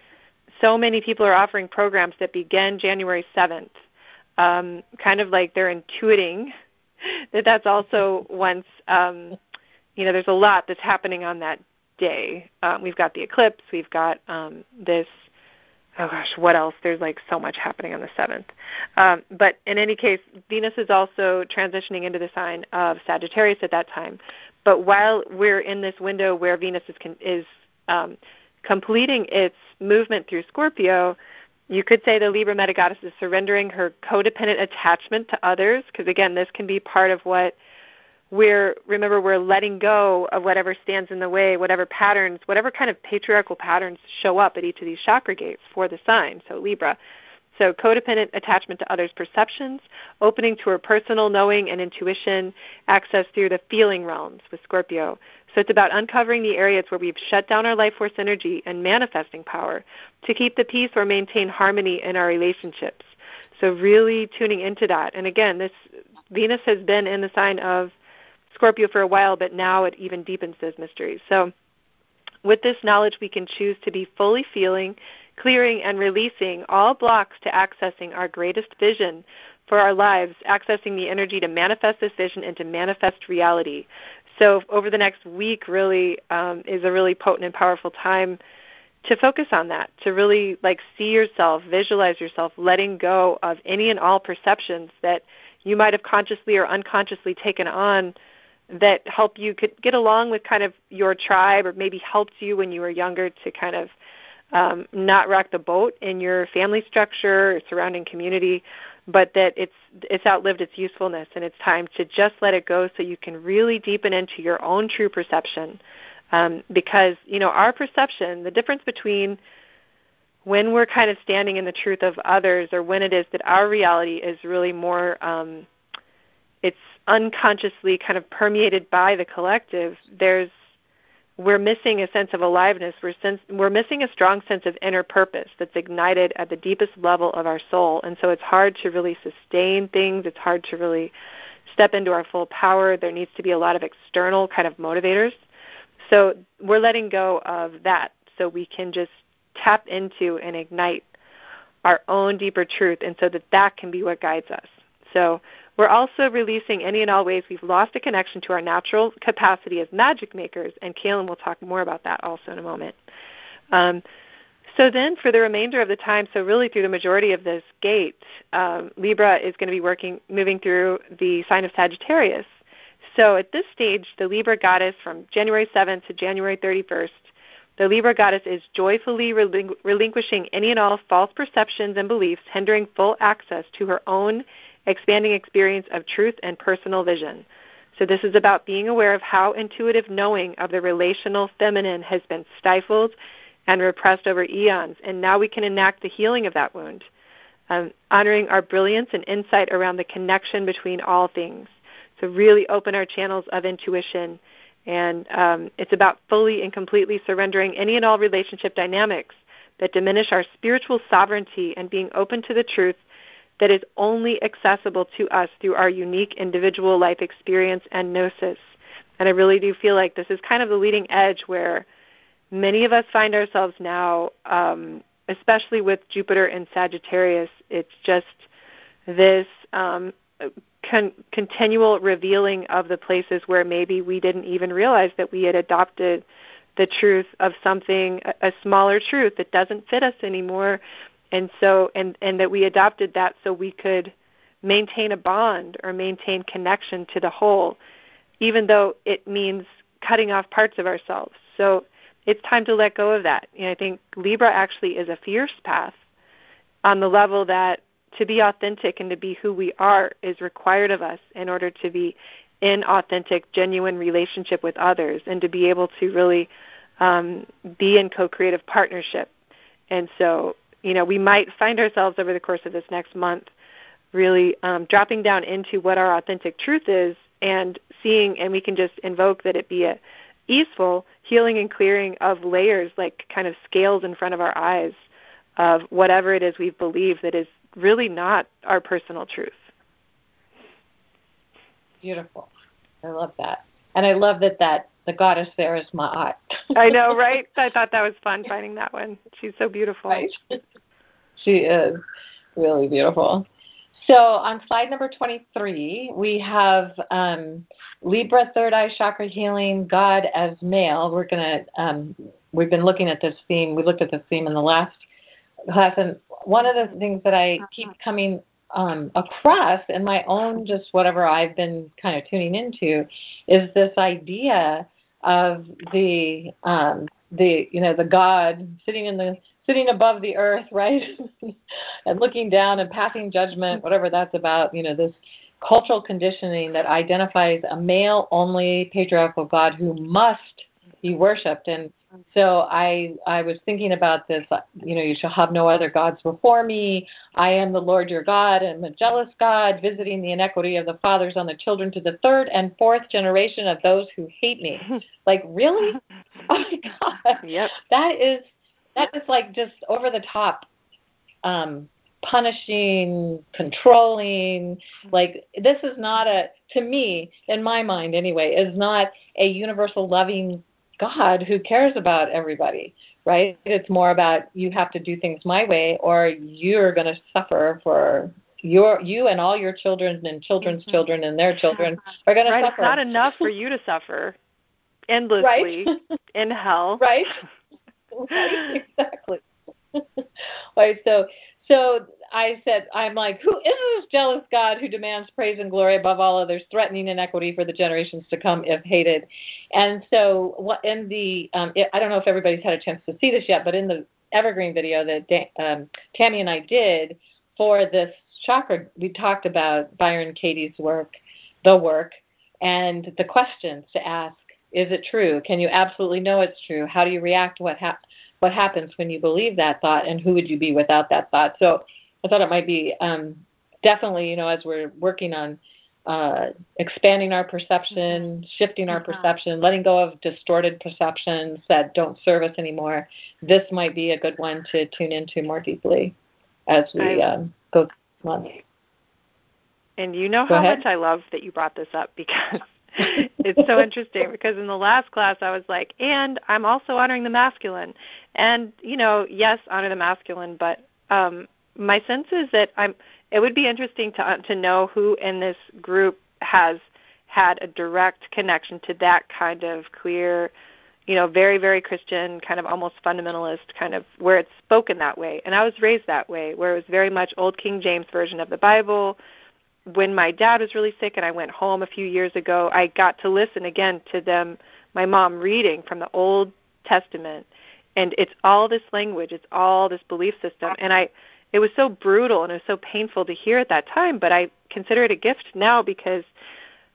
Speaker 2: so many people are offering programs that begin January seventh. Um, kind of like they're intuiting that that's also once, um, you know, there's a lot that's happening on that day. Um, we've got the eclipse. We've got um, this, oh gosh, what else? There's like so much happening on the seventh. Um, but in any case, Venus is also transitioning into the sign of Sagittarius at that time. But while we're in this window where Venus is, con- is um, completing its movement through Scorpio, you could say the Libra Metagoddess is surrendering her codependent attachment to others, because, again, this can be part of what we're, remember, we're letting go of whatever stands in the way, whatever patterns, whatever kind of patriarchal patterns show up at each of these chakra gates for the sign, so Libra. So codependent attachment to others' perceptions, opening to her personal knowing and intuition, access through the feeling realms with Scorpio. So it's about uncovering the areas where we've shut down our life force energy and manifesting power to keep the peace or maintain harmony in our relationships. So really tuning into that. And again, this Venus has been in the sign of Scorpio for a while, but now it even deepens those mysteries. So with this knowledge, we can choose to be fully feeling, clearing, and releasing all blocks to accessing our greatest vision for our lives, accessing the energy to manifest this vision and to manifest reality. So over the next week really um, is a really potent and powerful time to focus on that, to really like see yourself, visualize yourself, letting go of any and all perceptions that you might have consciously or unconsciously taken on that help you could get along with kind of your tribe, or maybe helped you when you were younger to kind of um, not rock the boat in your family structure or surrounding community, but that it's it's outlived its usefulness, and it's time to just let it go so you can really deepen into your own true perception. Um, because, you know, our perception, the difference between when we're kind of standing in the truth of others or when it is that our reality is really more, um, it's unconsciously kind of permeated by the collective, there's we're missing a sense of aliveness. We're, sense, we're missing a strong sense of inner purpose that's ignited at the deepest level of our soul. And so it's hard to really sustain things. It's hard to really step into our full power. There needs to be a lot of external kind of motivators. So we're letting go of that so we can just tap into and ignite our own deeper truth, and so that that can be what guides us. So we're also releasing any and all ways we've lost a connection to our natural capacity as magic makers, and Kaylin will talk more about that also in a moment. Um, so then for the remainder of the time, so really through the majority of this gate, um, Libra is going to be working, moving through the sign of Sagittarius. So at this stage, the Libra goddess from January seventh to January thirty-first, the Libra goddess is joyfully relinqu- relinquishing any and all false perceptions and beliefs, hindering full access to her own expanding experience of truth and personal vision. So this is about being aware of how intuitive knowing of the relational feminine has been stifled and repressed over eons, and now we can enact the healing of that wound, um, honoring our brilliance and insight around the connection between all things. So really open our channels of intuition, and um, it's about fully and completely surrendering any and all relationship dynamics that diminish our spiritual sovereignty and being open to the truth that is only accessible to us through our unique individual life experience and gnosis. And I really do feel like this is kind of the leading edge where many of us find ourselves now, um, especially with Jupiter in Sagittarius. It's just this um, con- continual revealing of the places where maybe we didn't even realize that we had adopted the truth of something, a, a smaller truth that doesn't fit us anymore. And so, and, and that we adopted that so we could maintain a bond or maintain connection to the whole, even though it means cutting off parts of ourselves. So it's time to let go of that. You know, I think Libra actually is a fierce path on the level that to be authentic and to be who we are is required of us in order to be in authentic, genuine relationship with others and to be able to really um, be in co-creative partnership. And so, you know, we might find ourselves over the course of this next month really um, dropping down into what our authentic truth is and seeing, and we can just invoke that it be a easeful healing and clearing of layers, like kind of scales in front of our eyes of whatever it is we've believed that is really not our personal truth.
Speaker 1: Beautiful. I love that. And I love that, that the goddess there is Ma'at.
Speaker 2: I know, right? I thought that was fun finding that one. She's so beautiful.
Speaker 1: Right. She is really beautiful. So on slide number twenty-three, we have um, Libra third eye chakra healing, God as male. We're gonna um, we've been looking at this theme. We looked at this theme in the last class, and one of the things that I keep coming um, across in my own just whatever I've been kind of tuning into is this idea of the um, the you know the God sitting in the sitting above the earth, right, and looking down and passing judgment, whatever that's about. You know, this cultural conditioning that identifies a male-only patriarchal God who must be worshipped. And so I I was thinking about this, you know, you shall have no other gods before me. I am the Lord your God, and I'm a jealous God, visiting the inequity of the fathers on the children to the third and fourth generation of those who hate me. Like, really? Oh, my God.
Speaker 2: Yep.
Speaker 1: That is, that is like just over the top, um, punishing, controlling. Like, this is not a, to me, in my mind anyway, is not a universal loving God who cares about everybody, right? It's more about you have to do things my way or you're going to suffer for your, you and all your children and children's mm-hmm. children and their children are going
Speaker 2: right,
Speaker 1: to suffer.
Speaker 2: It's not enough for you to suffer endlessly
Speaker 1: right?
Speaker 2: in hell.
Speaker 1: Right? Right, exactly. Right, so so I said, I'm like, who is this jealous God who demands praise and glory above all others, threatening inequity for the generations to come if hated? And so what in the, um, it, I don't know if everybody's had a chance to see this yet, but in the Evergreen video that um, Tammy and I did for this chakra, we talked about Byron Katie's work, the work, and the questions to ask. Is it true? Can you absolutely know it's true? How do you react to what happens? What happens when you believe that thought, and who would you be without that thought? So I thought it might be um, definitely, you know, as we're working on uh, expanding our perception, shifting our mm-hmm. perception, letting go of distorted perceptions that don't serve us anymore, this might be a good one to tune into more deeply as we I, um, go this month.
Speaker 2: And you know
Speaker 1: go
Speaker 2: how
Speaker 1: ahead.
Speaker 2: much I love that you brought this up, because it's so interesting, because in the last class I was like, and I'm also honoring the masculine. And, you know, yes, honor the masculine, but um, my sense is that I'm. It would be interesting to uh, to know who in this group has had a direct connection to that kind of clear, you know, very, very Christian, kind of almost fundamentalist kind of, where it's spoken that way. And I was raised that way, where it was very much Old King James Version of the Bible. When my dad was really sick and I went home a few years ago, I got to listen again to them, my mom reading from the Old Testament. And it's all this language, it's all this belief system. And I, it was so brutal and it was so painful to hear at that time, but I consider it a gift now, because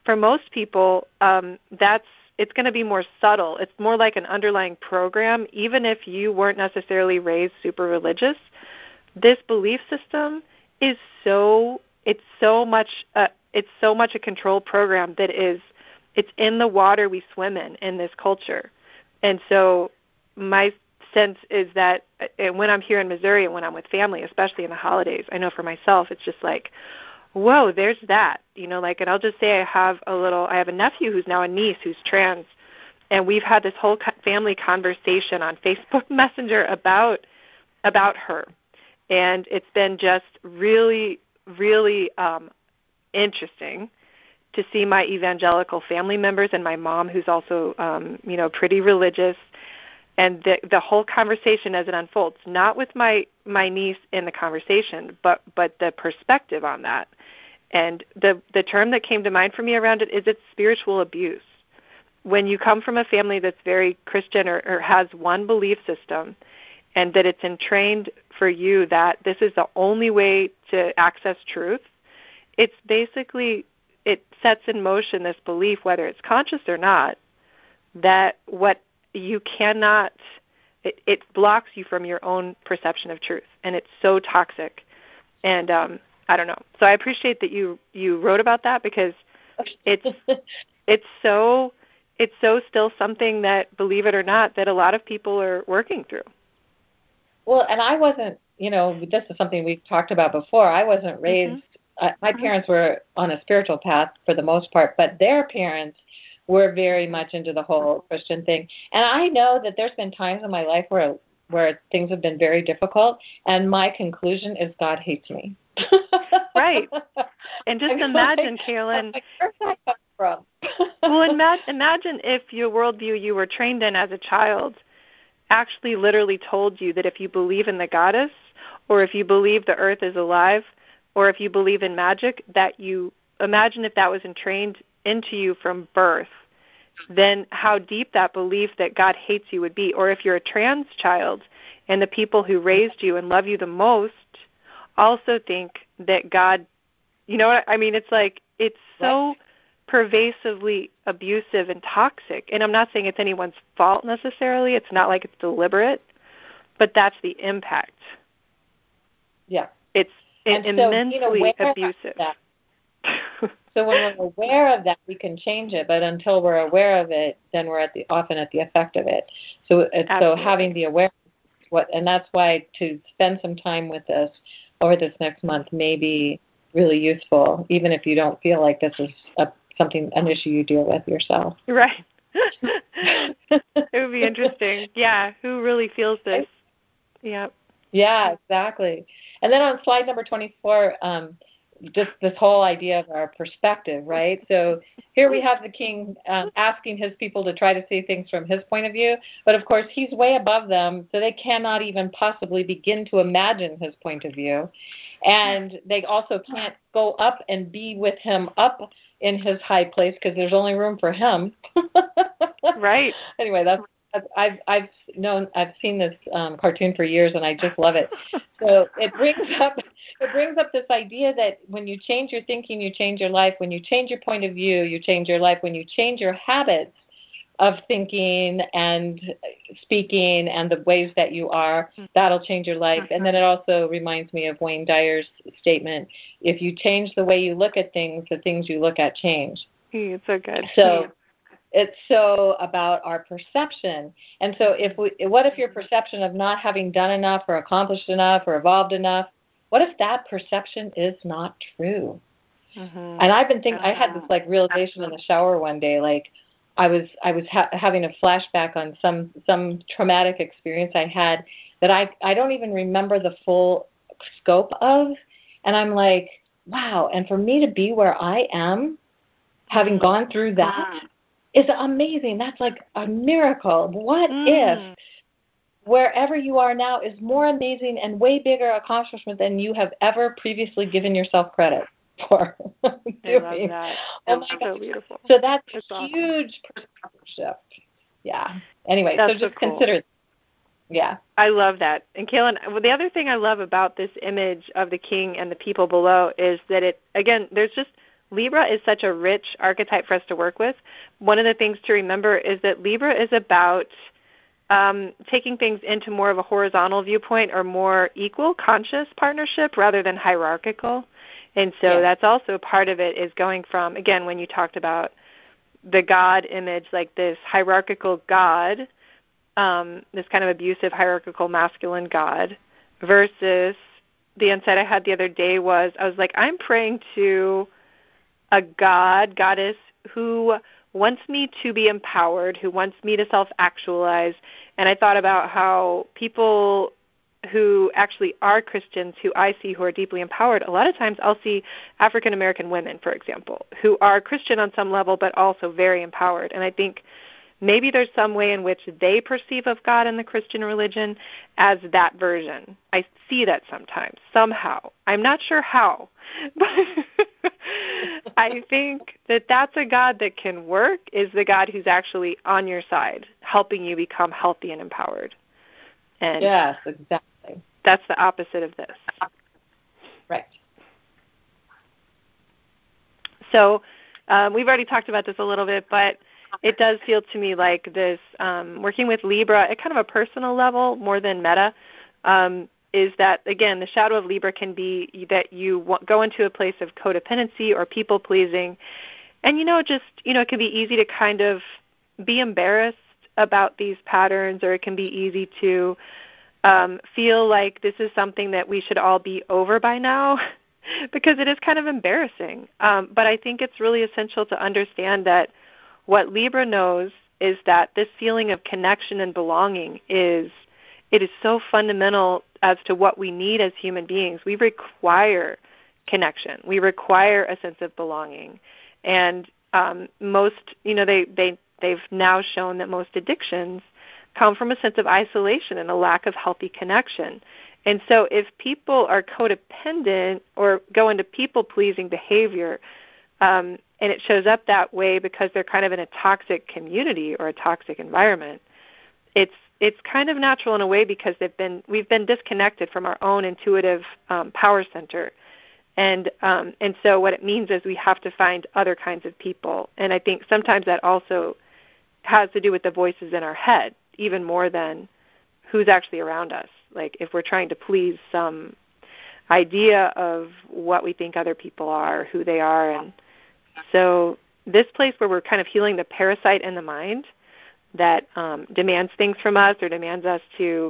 Speaker 2: for most people, um, that's it's going to be more subtle. It's more like an underlying program. Even if you weren't necessarily raised super religious, this belief system is so it's so much uh, it's so much a control program that is it's in the water we swim in in this culture. And so my sense is that uh, when I'm here in Missouri and when I'm with family, especially in the holidays, I know for myself it's just like, whoa, there's that, you know, like, and I'll just say I have a little, I have a nephew who's now a niece who's trans, and we've had this whole family conversation on Facebook Messenger about, about her, and it's been just really, really um, interesting to see my evangelical family members and my mom, who's also, um, you know, pretty religious, and the the whole conversation as it unfolds, not with my, my niece in the conversation, but but the perspective on that. And the the term that came to mind for me around it is it's spiritual abuse. When you come from a family that's very Christian or, or has one belief system, and that it's entrained for you that this is the only way to access truth, it's basically, it sets in motion this belief, whether it's conscious or not, that what you cannot, it, it blocks you from your own perception of truth, and it's so toxic. And um, I don't know. So I appreciate that you, you wrote about that, because it's it's so it's so still something that, believe it or not, that a lot of people are working through.
Speaker 1: Well, and I wasn't, you know, this is something we've talked about before. I wasn't raised, mm-hmm. uh, my parents were on a spiritual path for the most part, but their parents were very much into the whole Christian thing. And I know that there's been times in my life where where things have been very difficult, and my conclusion is God hates me.
Speaker 2: Right. And just I'm imagine, like, Kaylin.
Speaker 1: Like, where's that come from?
Speaker 2: Well, ima- imagine if your worldview you were trained in as a child actually literally told you that if you believe in the goddess, or if you believe the earth is alive, or if you believe in magic, that you, imagine if that was entrained into you from birth, then how deep that belief that God hates you would be. Or if you're a trans child and the people who raised you and love you the most also think that God, you know what I mean? It's like, it's so right. pervasively abusive and toxic. And I'm not saying it's anyone's fault necessarily. It's not like it's deliberate, but that's the impact.
Speaker 1: Yeah.
Speaker 2: It's
Speaker 1: and
Speaker 2: immensely
Speaker 1: so, you know,
Speaker 2: abusive.
Speaker 1: So when we're aware of that, we can change it. But until we're aware of it, then we're at the often at the effect of it. So it's, so having the awareness, what, and that's why to spend some time with this over this next month may be really useful, even if you don't feel like this is a, something an issue you deal with yourself.
Speaker 2: Right. It would be interesting. Yeah. Who really feels this? Yeah.
Speaker 1: Yeah, exactly. And then on slide number twenty-four, um, just this whole idea of our perspective, right? So here we have the king um, asking his people to try to see things from his point of view, but of course he's way above them, so they cannot even possibly begin to imagine his point of view. And they also can't go up and be with him up in his high place because there's only room for him.
Speaker 2: Right.
Speaker 1: Anyway, that's I've I've known I've seen this um, cartoon for years, and I just love it. So it brings up it brings up this idea that when you change your thinking, you change your life. When you change your point of view, you change your life. When you change your habits of thinking and speaking and the ways that you are, that'll change your life. And then it also reminds me of Wayne Dyer's statement: if you change the way you look at things, the things you look at change.
Speaker 2: It's so good.
Speaker 1: So. It's so about our perception. And so if we, what if your perception of not having done enough or accomplished enough or evolved enough, what if that perception is not true? Mm-hmm. And I've been thinking, uh-huh. I had this like realization in the shower one day, like I was I was ha- having a flashback on some some traumatic experience I had that I, I don't even remember the full scope of. And I'm like, wow, and for me to be where I am, having gone through that, is amazing. That's like a miracle. What mm. if wherever you are now is more amazing and way bigger accomplishment than you have ever previously given yourself credit for doing?
Speaker 2: I love that.
Speaker 1: Oh
Speaker 2: That's
Speaker 1: my
Speaker 2: so
Speaker 1: God.
Speaker 2: beautiful.
Speaker 1: So that's,
Speaker 2: that's
Speaker 1: a
Speaker 2: awesome.
Speaker 1: Huge perspective shift. Yeah. Anyway,
Speaker 2: that's
Speaker 1: so just
Speaker 2: so cool.
Speaker 1: consider. Yeah.
Speaker 2: I love that. And Kaylin, well, the other thing I love about this image of the king and the people below is that it, again, there's just Libra is such a rich archetype for us to work with. One of the things to remember is that Libra is about um, taking things into more of a horizontal viewpoint or more equal, conscious partnership rather than hierarchical. And so yeah. that's also part of it is going from, again, when you talked about the God image, like this hierarchical God, um, this kind of abusive, hierarchical, masculine God, versus the insight I had the other day was, I was like, I'm praying to a God, goddess, who wants me to be empowered, who wants me to self-actualize. And I thought about how people who actually are Christians, who I see who are deeply empowered, a lot of times I'll see African-American women, for example, who are Christian on some level but also very empowered. And I think maybe there's some way in which they perceive of God in the Christian religion as that version. I see that sometimes, somehow. I'm not sure how, but I think that that's a God that can work, is the God who's actually on your side, helping you become healthy and empowered. And
Speaker 1: yes, exactly.
Speaker 2: That's the opposite of this.
Speaker 1: Right.
Speaker 2: So um, we've already talked about this a little bit, but it does feel to me like this, um, working with Libra at kind of a personal level more than meta, um, is that, again, the shadow of Libra can be that you w- go into a place of codependency or people-pleasing. And, you know, just, you know, it can be easy to kind of be embarrassed about these patterns, or it can be easy to um, feel like this is something that we should all be over by now because it is kind of embarrassing. Um, but I think it's really essential to understand that what Libra knows is that this feeling of connection and belonging is, it is so fundamental as to what we need as human beings. We require connection. We require a sense of belonging. And um, most, you know, they, they, they've now shown that most addictions come from a sense of isolation and a lack of healthy connection. And so if people are codependent or go into people-pleasing behavior, um, and it shows up that way because they're kind of in a toxic community or a toxic environment, it's it's kind of natural in a way because they've been we've been disconnected from our own intuitive um, power center. And um, and so what it means is we have to find other kinds of people. And I think sometimes that also has to do with the voices in our head, even more than who's actually around us. Like if we're trying to please some idea of what we think other people are, who they are. And so this place where we're kind of healing the parasite in the mind that um, demands things from us or demands us to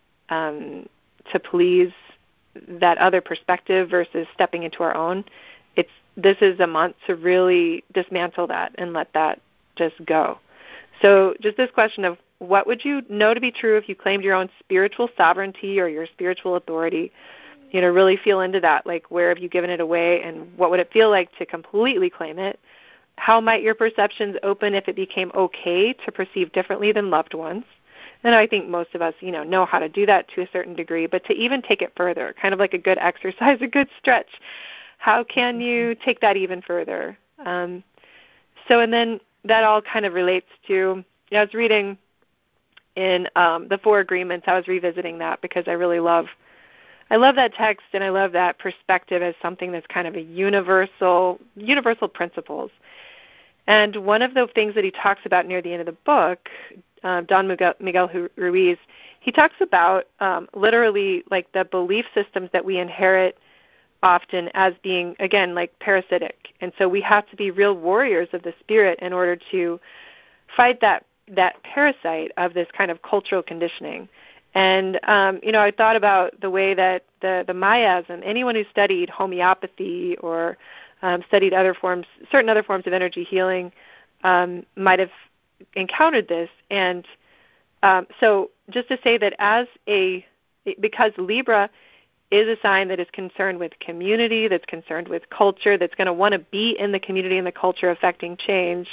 Speaker 2: um, to please that other perspective versus stepping into our own, it's this is a month to really dismantle that and let that just go. So just this question of what would you know to be true if you claimed your own spiritual sovereignty or your spiritual authority? You know, really feel into that. Like, where have you given it away, and what would it feel like to completely claim it? How might your perceptions open if it became okay to perceive differently than loved ones? And I think most of us, you know, know how to do that to a certain degree, but to even take it further, kind of like a good exercise, a good stretch, how can you take that even further? Um, so, and then that all kind of relates to, you know, I was reading in um, the Four Agreements, I was revisiting that because I really love I love that text, and I love that perspective as something that's kind of a universal, universal principles. And one of the things that he talks about near the end of the book, uh, Don Miguel, Miguel Ruiz, he talks about um, literally like the belief systems that we inherit often as being, again, like parasitic. And so we have to be real warriors of the spirit in order to fight that, that parasite of this kind of cultural conditioning. And, um, you know, I thought about the way that the, the miasm, anyone who studied homeopathy or um, studied other forms, certain other forms of energy healing um, might have encountered this. And um, so just to say that as a, because Libra is a sign that is concerned with community, that's concerned with culture, that's going to want to be in the community and the culture affecting change,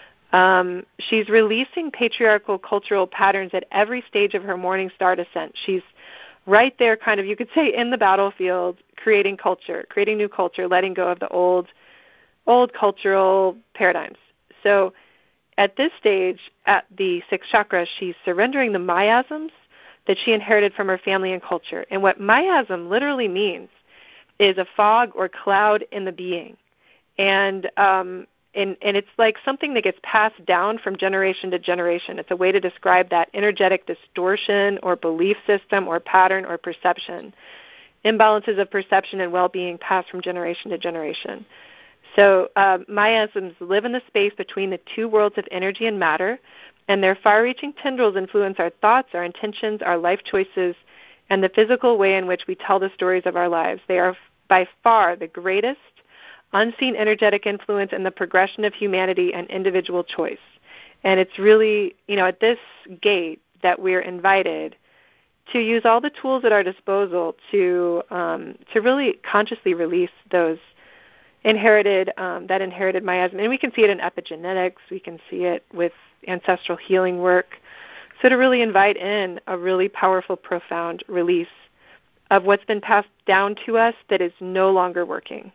Speaker 2: Um, she's releasing patriarchal cultural patterns at every stage of her morning star descent. She's right there kind of, you could say, in the battlefield, creating culture, creating new culture, letting go of the old old cultural paradigms. So at this stage, at the sixth chakra, she's surrendering the miasms that she inherited from her family and culture. And what miasm literally means is a fog or cloud in the being. And, um, and, and it's like something that gets passed down from generation to generation. It's a way to describe that energetic distortion or belief system or pattern or perception, imbalances of perception and well-being passed from generation to generation. So uh, miasms live in the space between the two worlds of energy and matter, and their far-reaching tendrils influence our thoughts, our intentions, our life choices, and the physical way in which we tell the stories of our lives. They are by far the greatest unseen energetic influence in the progression of humanity and individual choice. And it's really, you know, at this gate that we're invited to use all the tools at our disposal to um, to really consciously release those inherited, um, that inherited miasm. And we can see it in epigenetics. We can see it with ancestral healing work. So to really invite in a really powerful, profound release of what's been passed down to us that is no longer working.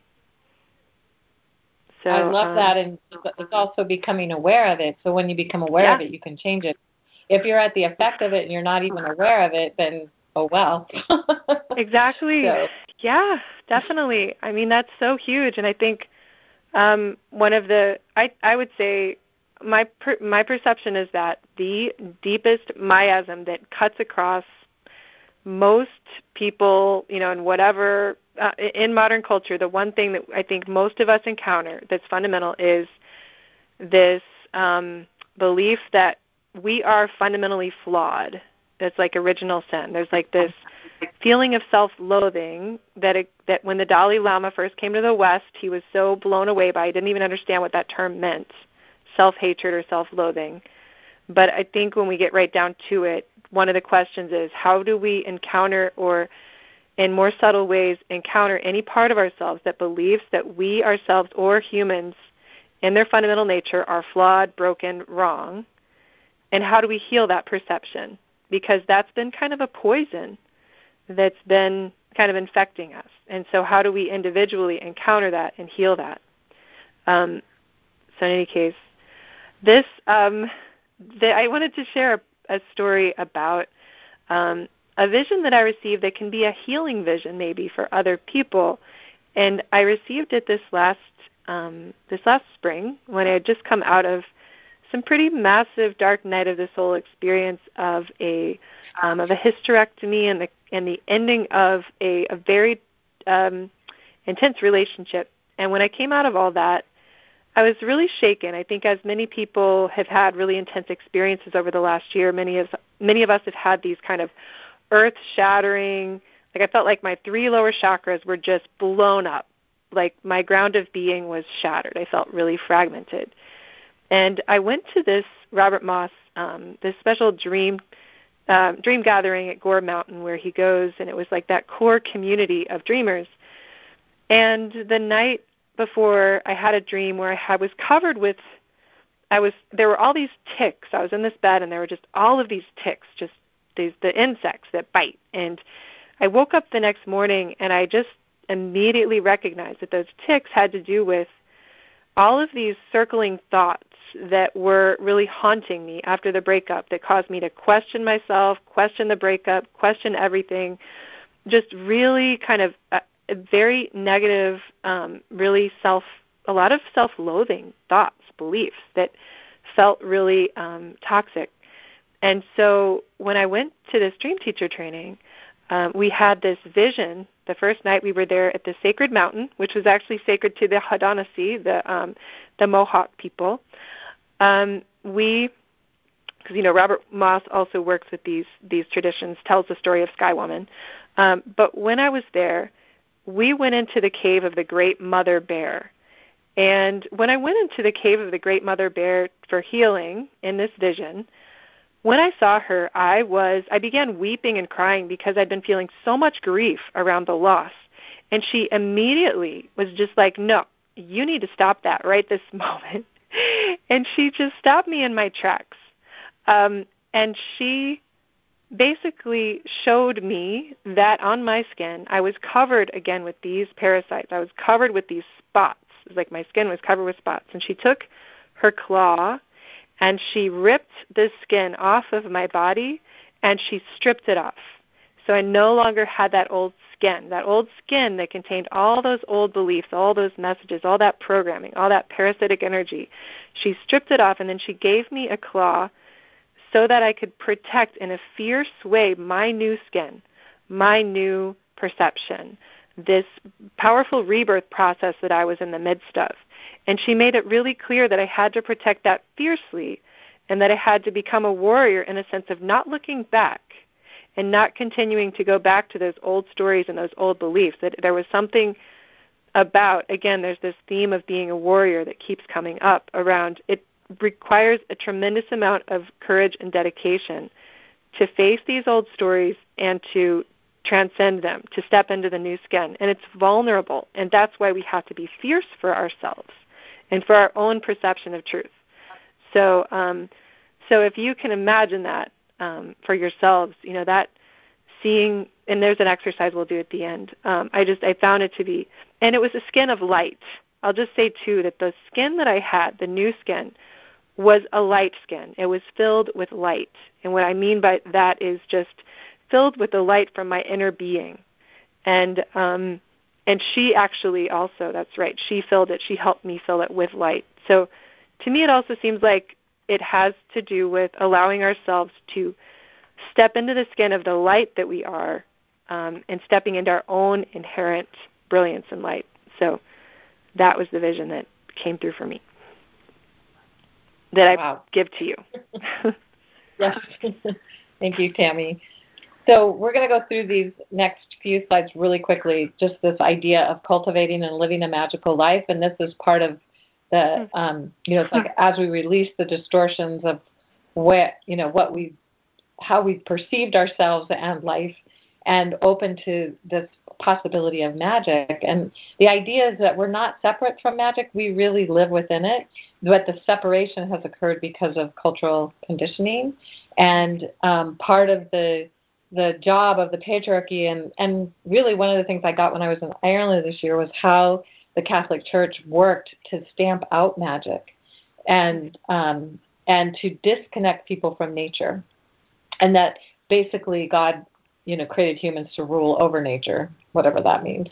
Speaker 2: So,
Speaker 1: I love
Speaker 2: um,
Speaker 1: that, and it's also becoming aware of it. So when you become aware
Speaker 2: yeah.
Speaker 1: of it, you can change it. If you're at the effect of it and you're not even aware of it, then oh well.
Speaker 2: Exactly.
Speaker 1: So.
Speaker 2: Yeah, definitely. I mean, that's so huge, and I think um, one of the I I would say my per, my perception is that the deepest miasm that cuts across most people, you know, in whatever uh, in modern culture, the one thing that I think most of us encounter that's fundamental is this um, belief that we are fundamentally flawed. It's like original sin. There's like this feeling of self-loathing that it, that when the Dalai Lama first came to the West, he was so blown away by. He didn't even understand what that term meant, self-hatred or self-loathing. But I think when we get right down to it, one of the questions is, how do we encounter or in more subtle ways encounter any part of ourselves that believes that we ourselves or humans in their fundamental nature are flawed, broken, wrong, and how do we heal that perception? Because that's been kind of a poison that's been kind of infecting us. And so how do we individually encounter that and heal that? Um, so in any case, this um, the, I wanted to share a, a story about um, a vision that I received that can be a healing vision maybe for other people. And I received it this last um, this last spring when I had just come out of some pretty massive dark night of the soul experience of a um, of a hysterectomy and the and the ending of a, a very um, intense relationship. And when I came out of all that, I was really shaken. I think as many people have had really intense experiences over the last year, many of many of us have had these kind of earth-shattering, like I felt like my three lower chakras were just blown up. Like my ground of being was shattered. I felt really fragmented. And I went to this Robert Moss, um, this special dream um, dream gathering at Gore Mountain where he goes, and it was like that core community of dreamers. And the night before, I had a dream where I had, was covered with, I was there were all these ticks. I was in this bed, and there were just all of these ticks, just these the insects that bite. And I woke up the next morning, and I just immediately recognized that those ticks had to do with all of these circling thoughts that were really haunting me after the breakup that caused me to question myself, question the breakup, question everything, just really kind of a, a very negative, um, really self, a lot of self-loathing thoughts, beliefs that felt really um, toxic. And so when I went to this dream teacher training, um, we had this vision. The first night we were there at the Sacred Mountain, which was actually sacred to the Haudenosaunee, the um, the Mohawk people. Um, we, because you know Robert Moss also works with these these traditions, tells the story of Sky Woman. Um, but when I was there, we went into the cave of the Great Mother Bear. And when I went into the cave of the Great Mother Bear for healing in this vision, when I saw her, I was I began weeping and crying because I'd been feeling so much grief around the loss. And she immediately was just like, no, you need to stop that right this moment. And she just stopped me in my tracks. Um, and she basically showed me that on my skin, I was covered again with these parasites. I was covered with these spots. It was like my skin was covered with spots. And she took her claw and she ripped the skin off of my body, and she stripped it off. So I no longer had that old skin, that old skin that contained all those old beliefs, all those messages, all that programming, all that parasitic energy. She stripped it off, and then she gave me a claw so that I could protect in a fierce way my new skin, my new perception, this powerful rebirth process that I was in the midst of. And she made it really clear that I had to protect that fiercely, and that I had to become a warrior in a sense of not looking back and not continuing to go back to those old stories and those old beliefs, that there was something about, again, there's this theme of being a warrior that keeps coming up around. It requires a tremendous amount of courage and dedication to face these old stories and to transcend them, to step into the new skin. And it's vulnerable, and that's why we have to be fierce for ourselves and for our own perception of truth. So um, so if you can imagine that um, for yourselves, you know, that seeing, and there's an exercise we'll do at the end. Um, I just, I found it to be, and it was a skin of light. I'll just say, too, that the skin that I had, the new skin, was a light skin. It was filled with light. And what I mean by that is just filled with the light from my inner being. And um, and she actually also, that's right, she filled it. She helped me fill it with light. So to me, it also seems like it has to do with allowing ourselves to step into the skin of the light that we are, um, and stepping into our own inherent brilliance and light. So that was the vision that came through for me, that
Speaker 1: Wow.
Speaker 2: I give to you.
Speaker 1: Yes. Thank you, Tammy. So we're going to go through these next few slides really quickly, just this idea of cultivating and living a magical life. And this is part of the, um, you know, it's like as we release the distortions of what, you know, what we, how we've perceived ourselves and life, and open to this possibility of magic. And the idea is that we're not separate from magic. We really live within it, but the separation has occurred because of cultural conditioning. And um, part of the the job of the patriarchy, and, and really one of the things I got when I was in Ireland this year was how the Catholic Church worked to stamp out magic and um, and to disconnect people from nature. And that basically God, you know, created humans to rule over nature, whatever that means.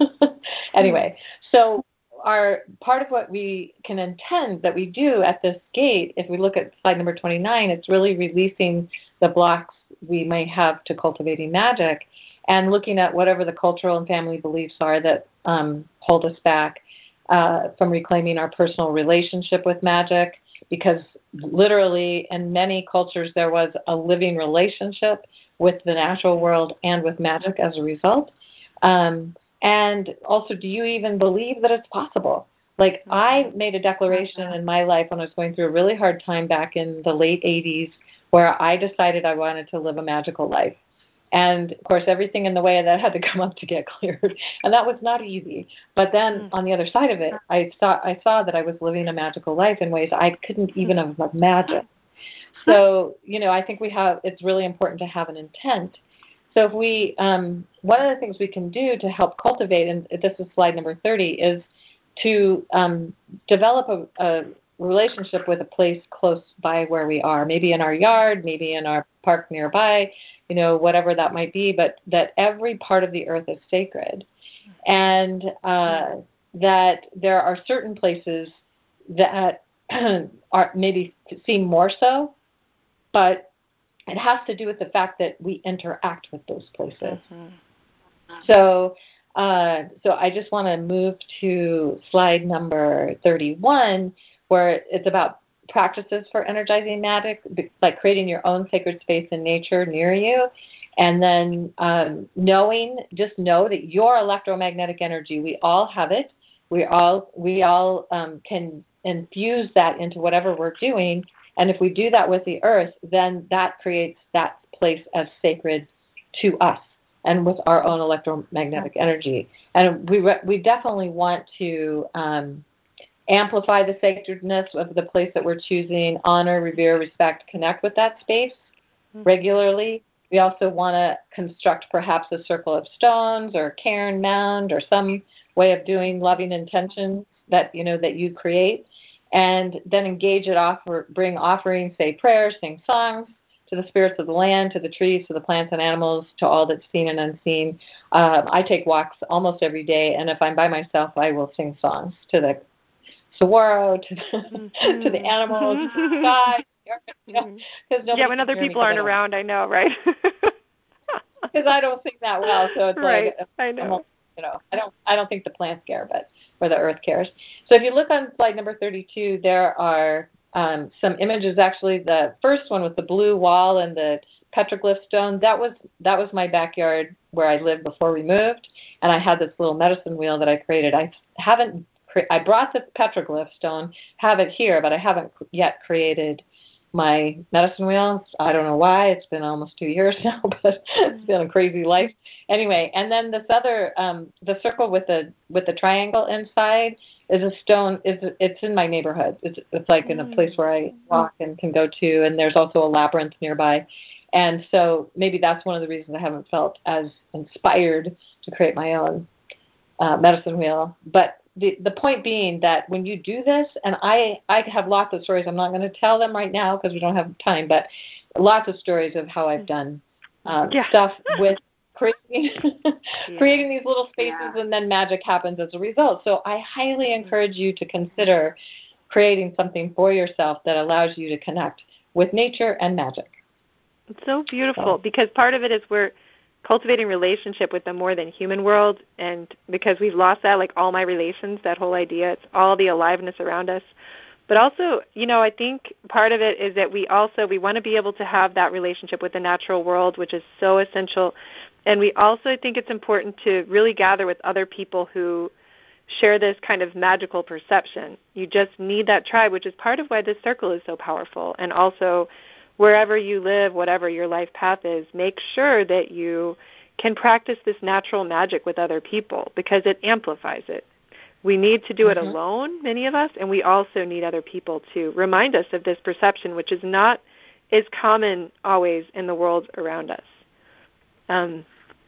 Speaker 1: Anyway, so our part of what we can intend that we do at this gate, if we look at slide number twenty-nine, it's really releasing the blocks we may have to cultivating magic, and looking at whatever the cultural and family beliefs are that um, hold us back uh, from reclaiming our personal relationship with magic, because literally in many cultures there was a living relationship with the natural world and with magic as a result. Um, and also, do you even believe that it's possible? Like, I made a declaration in my life when I was going through a really hard time back in the late eighties, where I decided I wanted to live a magical life. And, of course, everything in the way of that had to come up to get cleared. And that was not easy. But then on the other side of it, I saw, I saw that I was living a magical life in ways I couldn't even have imagined. So, you know, I think we have, it's really important to have an intent. So if we, um, one of the things we can do to help cultivate, and this is slide number thirty, is to um, develop a, a relationship with a place close by where we are, maybe in our yard, maybe in our park nearby, you know, whatever that might be, but that every part of the earth is sacred. And uh, that there are certain places that are maybe seem more so, but it has to do with the fact that we interact with those places. Mm-hmm. So uh, so I just want to move to slide number thirty-one, where it's about practices for energizing magic, like creating your own sacred space in nature near you. And then um, knowing, just know that your electromagnetic energy, we all have it. We all, we all um, can infuse that into whatever we're doing. And if we do that with the earth, then that creates that place as sacred to us and with our own electromagnetic energy. And we re- we definitely want to um, amplify the sacredness of the place that we're choosing, honor, revere, respect, connect with that space regularly. We also want to construct perhaps a circle of stones or a cairn mound or some way of doing loving intention that, you know, that you create. And then engage it, offer, bring offerings, say prayers, sing songs, to the spirits of the land, to the trees, to the plants and animals, to all that's seen and unseen. Uh, I take walks almost every day, and if I'm by myself, I will sing songs to the saguaro, to the, mm-hmm. to the animals, to the sky. You know,
Speaker 2: yeah, when other people aren't around, I know, right?
Speaker 1: Because I don't sing that well, so it's
Speaker 2: right.
Speaker 1: like
Speaker 2: I know.
Speaker 1: Almost, you know, I don't, I don't think the plants care, but or the earth cares. So if you look on slide number thirty-two, there are um, some images. Actually, the first one with the blue wall and the petroglyph stone. That was that was my backyard where I lived before we moved, and I had this little medicine wheel that I created. I haven't. Cre- I brought the petroglyph stone, have it here, but I haven't yet created my medicine wheel. I don't know why. It's been almost two years now, but it's been a crazy life. Anyway, and then this other, um, the circle with the with the triangle inside is a stone. Is it's in my neighborhood. It's it's like in a place where I walk and can go to, and there's also a labyrinth nearby. And so maybe that's one of the reasons I haven't felt as inspired to create my own uh, medicine wheel. But The, the point being that when you do this, and I, I have lots of stories. I'm not going to tell them right now because we don't have time, but lots of stories of how I've done um,
Speaker 2: yeah.
Speaker 1: stuff with creating, creating these little spaces, yeah. and then magic happens as a result. So I highly encourage you to consider creating something for yourself that allows you to connect with nature and magic.
Speaker 2: It's so beautiful so. Because part of it is we're cultivating relationship with the more than human world, and because we've lost that, like all my relations, that whole idea, it's all the aliveness around us. But also, you know, I think part of it is that we also, we want to be able to have that relationship with the natural world, which is so essential. And we also think it's important to really gather with other people who share this kind of magical perception. You just need that tribe, which is part of why this circle is so powerful. And also, wherever you live, whatever your life path is, make sure that you can practice this natural magic with other people because it amplifies it. We need to do mm-hmm. it alone, many of us, and we also need other people to remind us of this perception, which is not as common always in the world around us. Um,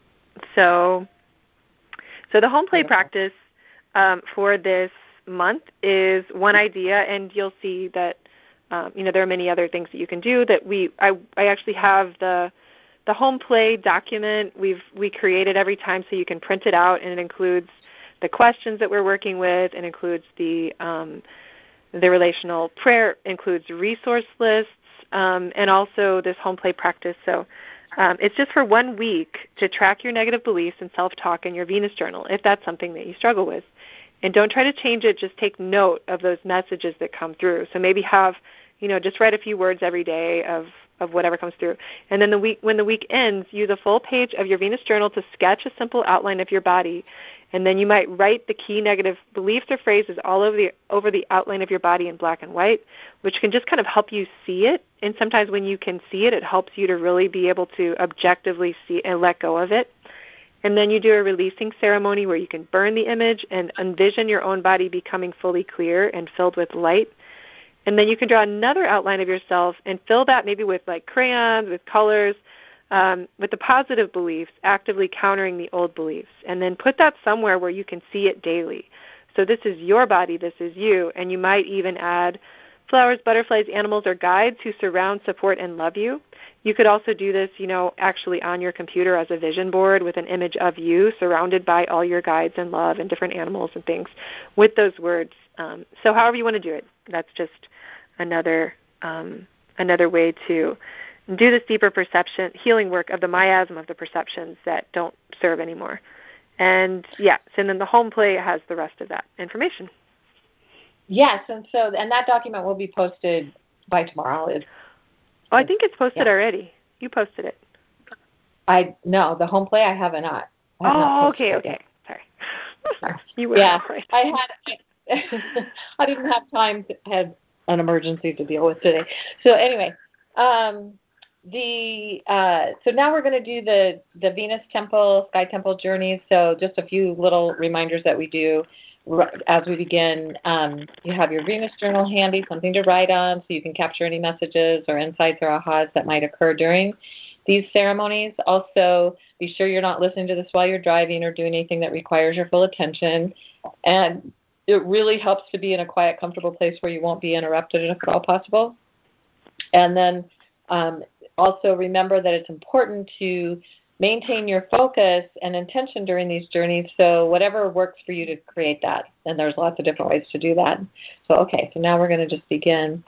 Speaker 2: so, so the home play yeah. practice um, for this month is one idea, and you'll see that Um, you know, there are many other things that you can do that we, I, I actually have the the home play document we've we created every time so you can print it out, and it includes the questions that we're working with, it includes the um, the relational prayer, includes resource lists, um, and also this home play practice. So um, it's just for one week to track your negative beliefs and self-talk in your Venus journal, if that's something that you struggle with. And don't try to change it. Just take note of those messages that come through. So maybe have, you know, just write a few words every day of, of whatever comes through. And then the week when the week ends, use a full page of your Venus journal to sketch a simple outline of your body. And then you might write the key negative beliefs or phrases all over the over the outline of your body in black and white, which can just kind of help you see it. And sometimes when you can see it, it helps you to really be able to objectively see and let go of it. And then you do a releasing ceremony where you can burn the image and envision your own body becoming fully clear and filled with light. And then you can draw another outline of yourself and fill that maybe with like crayons, with colors, um, with the positive beliefs, actively countering the old beliefs. And then put that somewhere where you can see it daily. So this is your body, this is you. And you might even add flowers, butterflies, animals, or guides who surround, support, and love you. You could also do this, you know, actually on your computer as a vision board with an image of you surrounded by all your guides and love and different animals and things with those words. Um, so however you want to do it, that's just another um, another way to do this deeper perception, healing work of the miasm of the perceptions that don't serve anymore. And, yeah, so then the home play has the rest of that information.
Speaker 1: Yes, and so and that document will be posted by tomorrow. It's,
Speaker 2: oh, I think it's posted
Speaker 1: yeah.
Speaker 2: already. You posted it.
Speaker 1: I no, the home play I have not. I have
Speaker 2: oh,
Speaker 1: not
Speaker 2: okay, okay.
Speaker 1: Yet.
Speaker 2: Sorry. you were
Speaker 1: yeah,
Speaker 2: right.
Speaker 1: I had. I didn't have time to had an emergency to deal with today. So anyway, um, the uh, so now we're going to do the the Venus Temple, Sky Temple journeys. So just a few little reminders that we do. As we begin, um, you have your Venus journal handy, something to write on so you can capture any messages or insights or ahas that might occur during these ceremonies. Also, be sure you're not listening to this while you're driving or doing anything that requires your full attention. And it really helps to be in a quiet, comfortable place where you won't be interrupted if at all possible. And then um, Also, remember that it's important to maintain your focus and intention during these journeys, so whatever works for you to create that. And there's lots of different ways to do that. So, okay, so now we're going to just begin.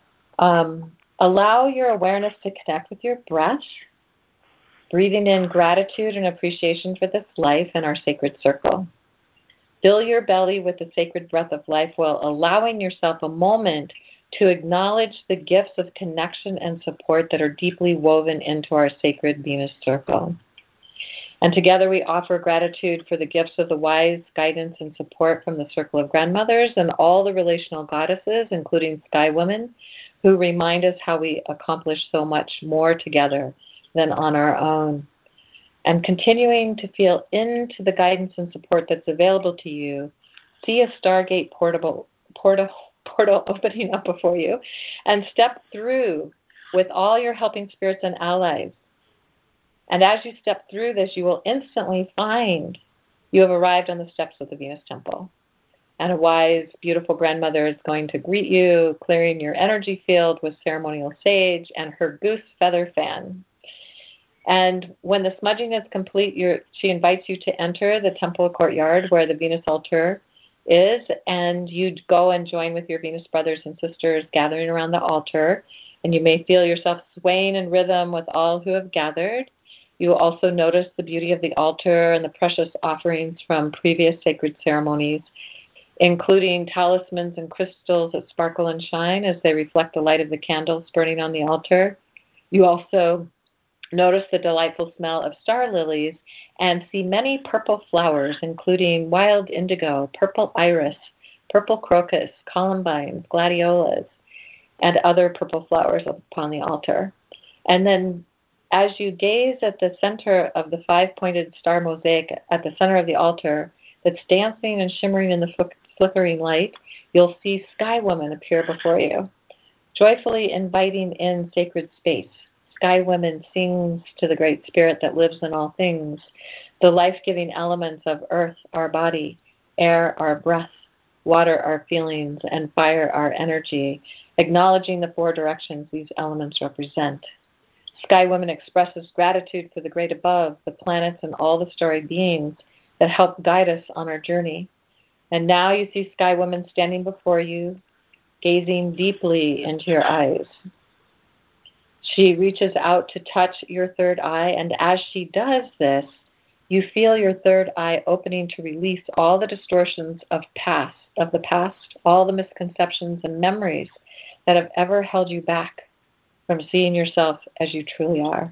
Speaker 1: Um, allow your awareness to connect with your breath, breathing in gratitude and appreciation for this life and our sacred circle. Fill your belly with the sacred breath of life while allowing yourself a moment to acknowledge the gifts of connection and support that are deeply woven into our sacred Venus circle. And together we offer gratitude for the gifts of the wise guidance and support from the circle of grandmothers and all the relational goddesses, including Sky Women, who remind us how we accomplish so much more together than on our own. And continuing to feel into the guidance and support that's available to you, see a Stargate portable, portal, portal opening up before you, and step through with all your helping spirits and allies. And as you step through this, you will instantly find you have arrived on the steps of the Venus Temple. And a wise, beautiful grandmother is going to greet you, clearing your energy field with ceremonial sage and her goose feather fan. And when the smudging is complete, you're, she invites you to enter the temple courtyard where the Venus altar is, and you'd go and join with your Venus brothers and sisters gathering around the altar. And you may feel yourself swaying in rhythm with all who have gathered. You will also notice the beauty of the altar and the precious offerings from previous sacred ceremonies, including talismans and crystals that sparkle and shine as they reflect the light of the candles burning on the altar. You also notice the delightful smell of star lilies and see many purple flowers, including wild indigo, purple iris, purple crocus, columbines, gladiolas, and other purple flowers upon the altar. And then as you gaze at the center of the five-pointed star mosaic at the center of the altar that's dancing and shimmering in the flickering light, you'll see Sky Woman appear before you, joyfully inviting in sacred space. Sky Woman sings to the Great Spirit that lives in all things, the life-giving elements of earth, our body, air, our breath, water, our feelings, and fire, our energy, acknowledging the four directions these elements represent. Sky Woman expresses gratitude for the great above, the planets, and all the starry beings that help guide us on our journey. And now you see Sky Woman standing before you, gazing deeply into your eyes. She reaches out to touch your third eye, and as she does this, you feel your third eye opening to release all the distortions of past, of the past, all the misconceptions and memories that have ever held you back from seeing yourself as you truly are.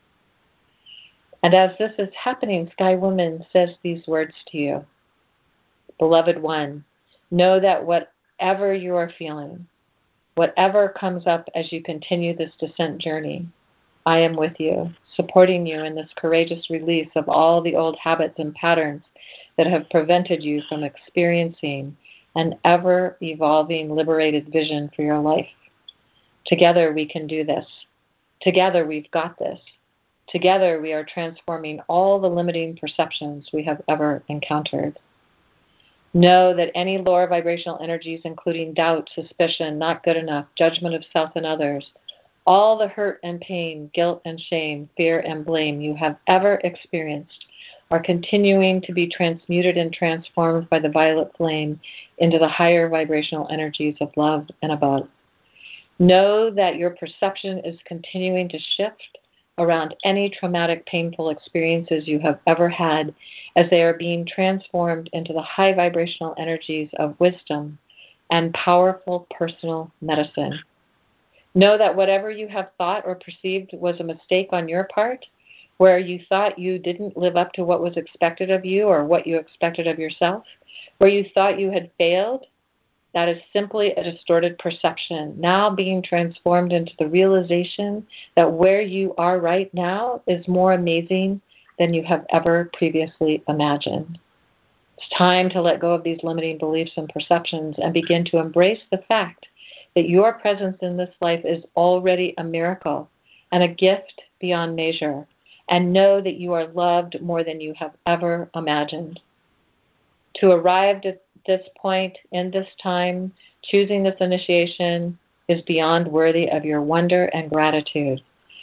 Speaker 1: And as this is happening, Sky Woman says these words to you. Beloved one, know that whatever you are feeling, whatever comes up as you continue this descent journey, I am with you, supporting you in this courageous release of all the old habits and patterns that have prevented you from experiencing an ever-evolving, liberated vision for your life. Together we can do this. Together we've got this. Together we are transforming all the limiting perceptions we have ever encountered. Know that any lower vibrational energies, including doubt, suspicion, not good enough, judgment of self and others, all the hurt and pain, guilt and shame, fear and blame you have ever experienced are continuing to be transmuted and transformed by the violet flame into the higher vibrational energies of love and above. Know that your perception is continuing to shift around any traumatic, painful experiences you have ever had as they are being transformed into the high vibrational energies of wisdom and powerful personal medicine. Know that whatever you have thought or perceived was a mistake on your part, where you thought you didn't live up to what was expected of you or what you expected of yourself, where you thought you had failed, that is simply a distorted perception, now being transformed into the realization that where you are right now is more amazing than you have ever previously imagined. It's time to let go of these limiting beliefs and perceptions and begin to embrace the fact that your presence in this life is already a miracle and a gift beyond measure, and know that you are loved more than you have ever imagined. To arrive at this point, in this time, choosing this initiation is beyond worthy of your wonder and gratitude.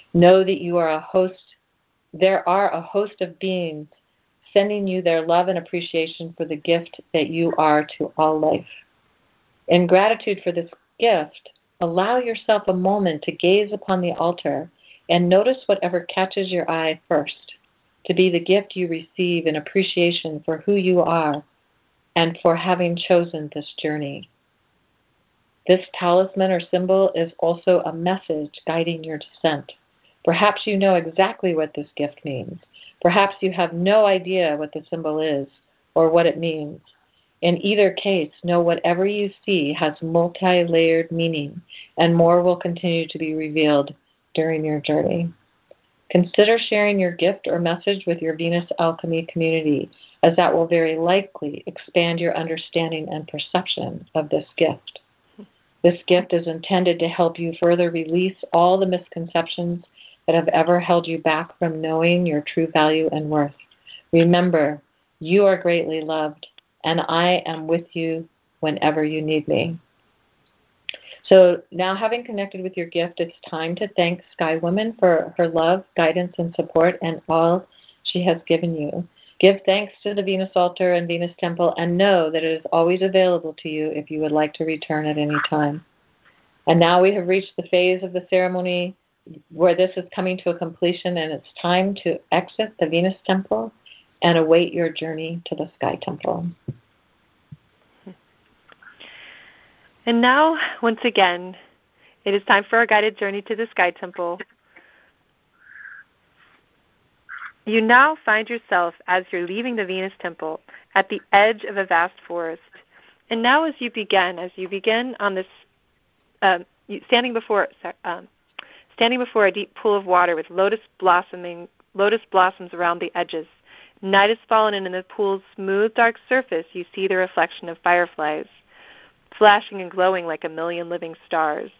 Speaker 1: Know that you are a host, there are a host of beings sending you their love and appreciation for the gift that you are to all life. In gratitude for this gift, allow yourself a moment to gaze upon the altar and notice whatever catches your eye first, to be the gift you receive in appreciation for who you are and for having chosen this journey. This talisman or symbol is also a message guiding your descent. Perhaps you know exactly what this gift means. Perhaps you have no idea what the symbol is or what it means. In either case, know whatever you see has multi-layered meaning, and more will continue to be revealed during your journey. Consider sharing your gift or message with your Venus Alchemy community, as that will very likely expand your understanding and perception of this gift. This gift is intended to help you further release all the misconceptions that have ever held you back from knowing your true value and worth. Remember, you are greatly loved, and I am with you whenever you need me. So now, having connected with your gift, it's time to thank Sky Woman for her love, guidance, and support, and all she has given you. Give thanks to the Venus altar and Venus temple, and know that it is always available to you if you would like to return at any time. And now we have reached the phase of the ceremony where this is coming to a completion, and it's time to exit the Venus temple and await your journey to the Sky temple.
Speaker 2: And now, once again, it is time for our guided journey to the Sky temple. You now find yourself, as you're leaving the Venus temple, at the edge of a vast forest. And now as you begin, as you begin on this, um, standing before um, standing before a deep pool of water with lotus blossoming, lotus blossoms around the edges, night has fallen, and in the pool's smooth, dark surface you see the reflection of fireflies, flashing and glowing like a million living stars.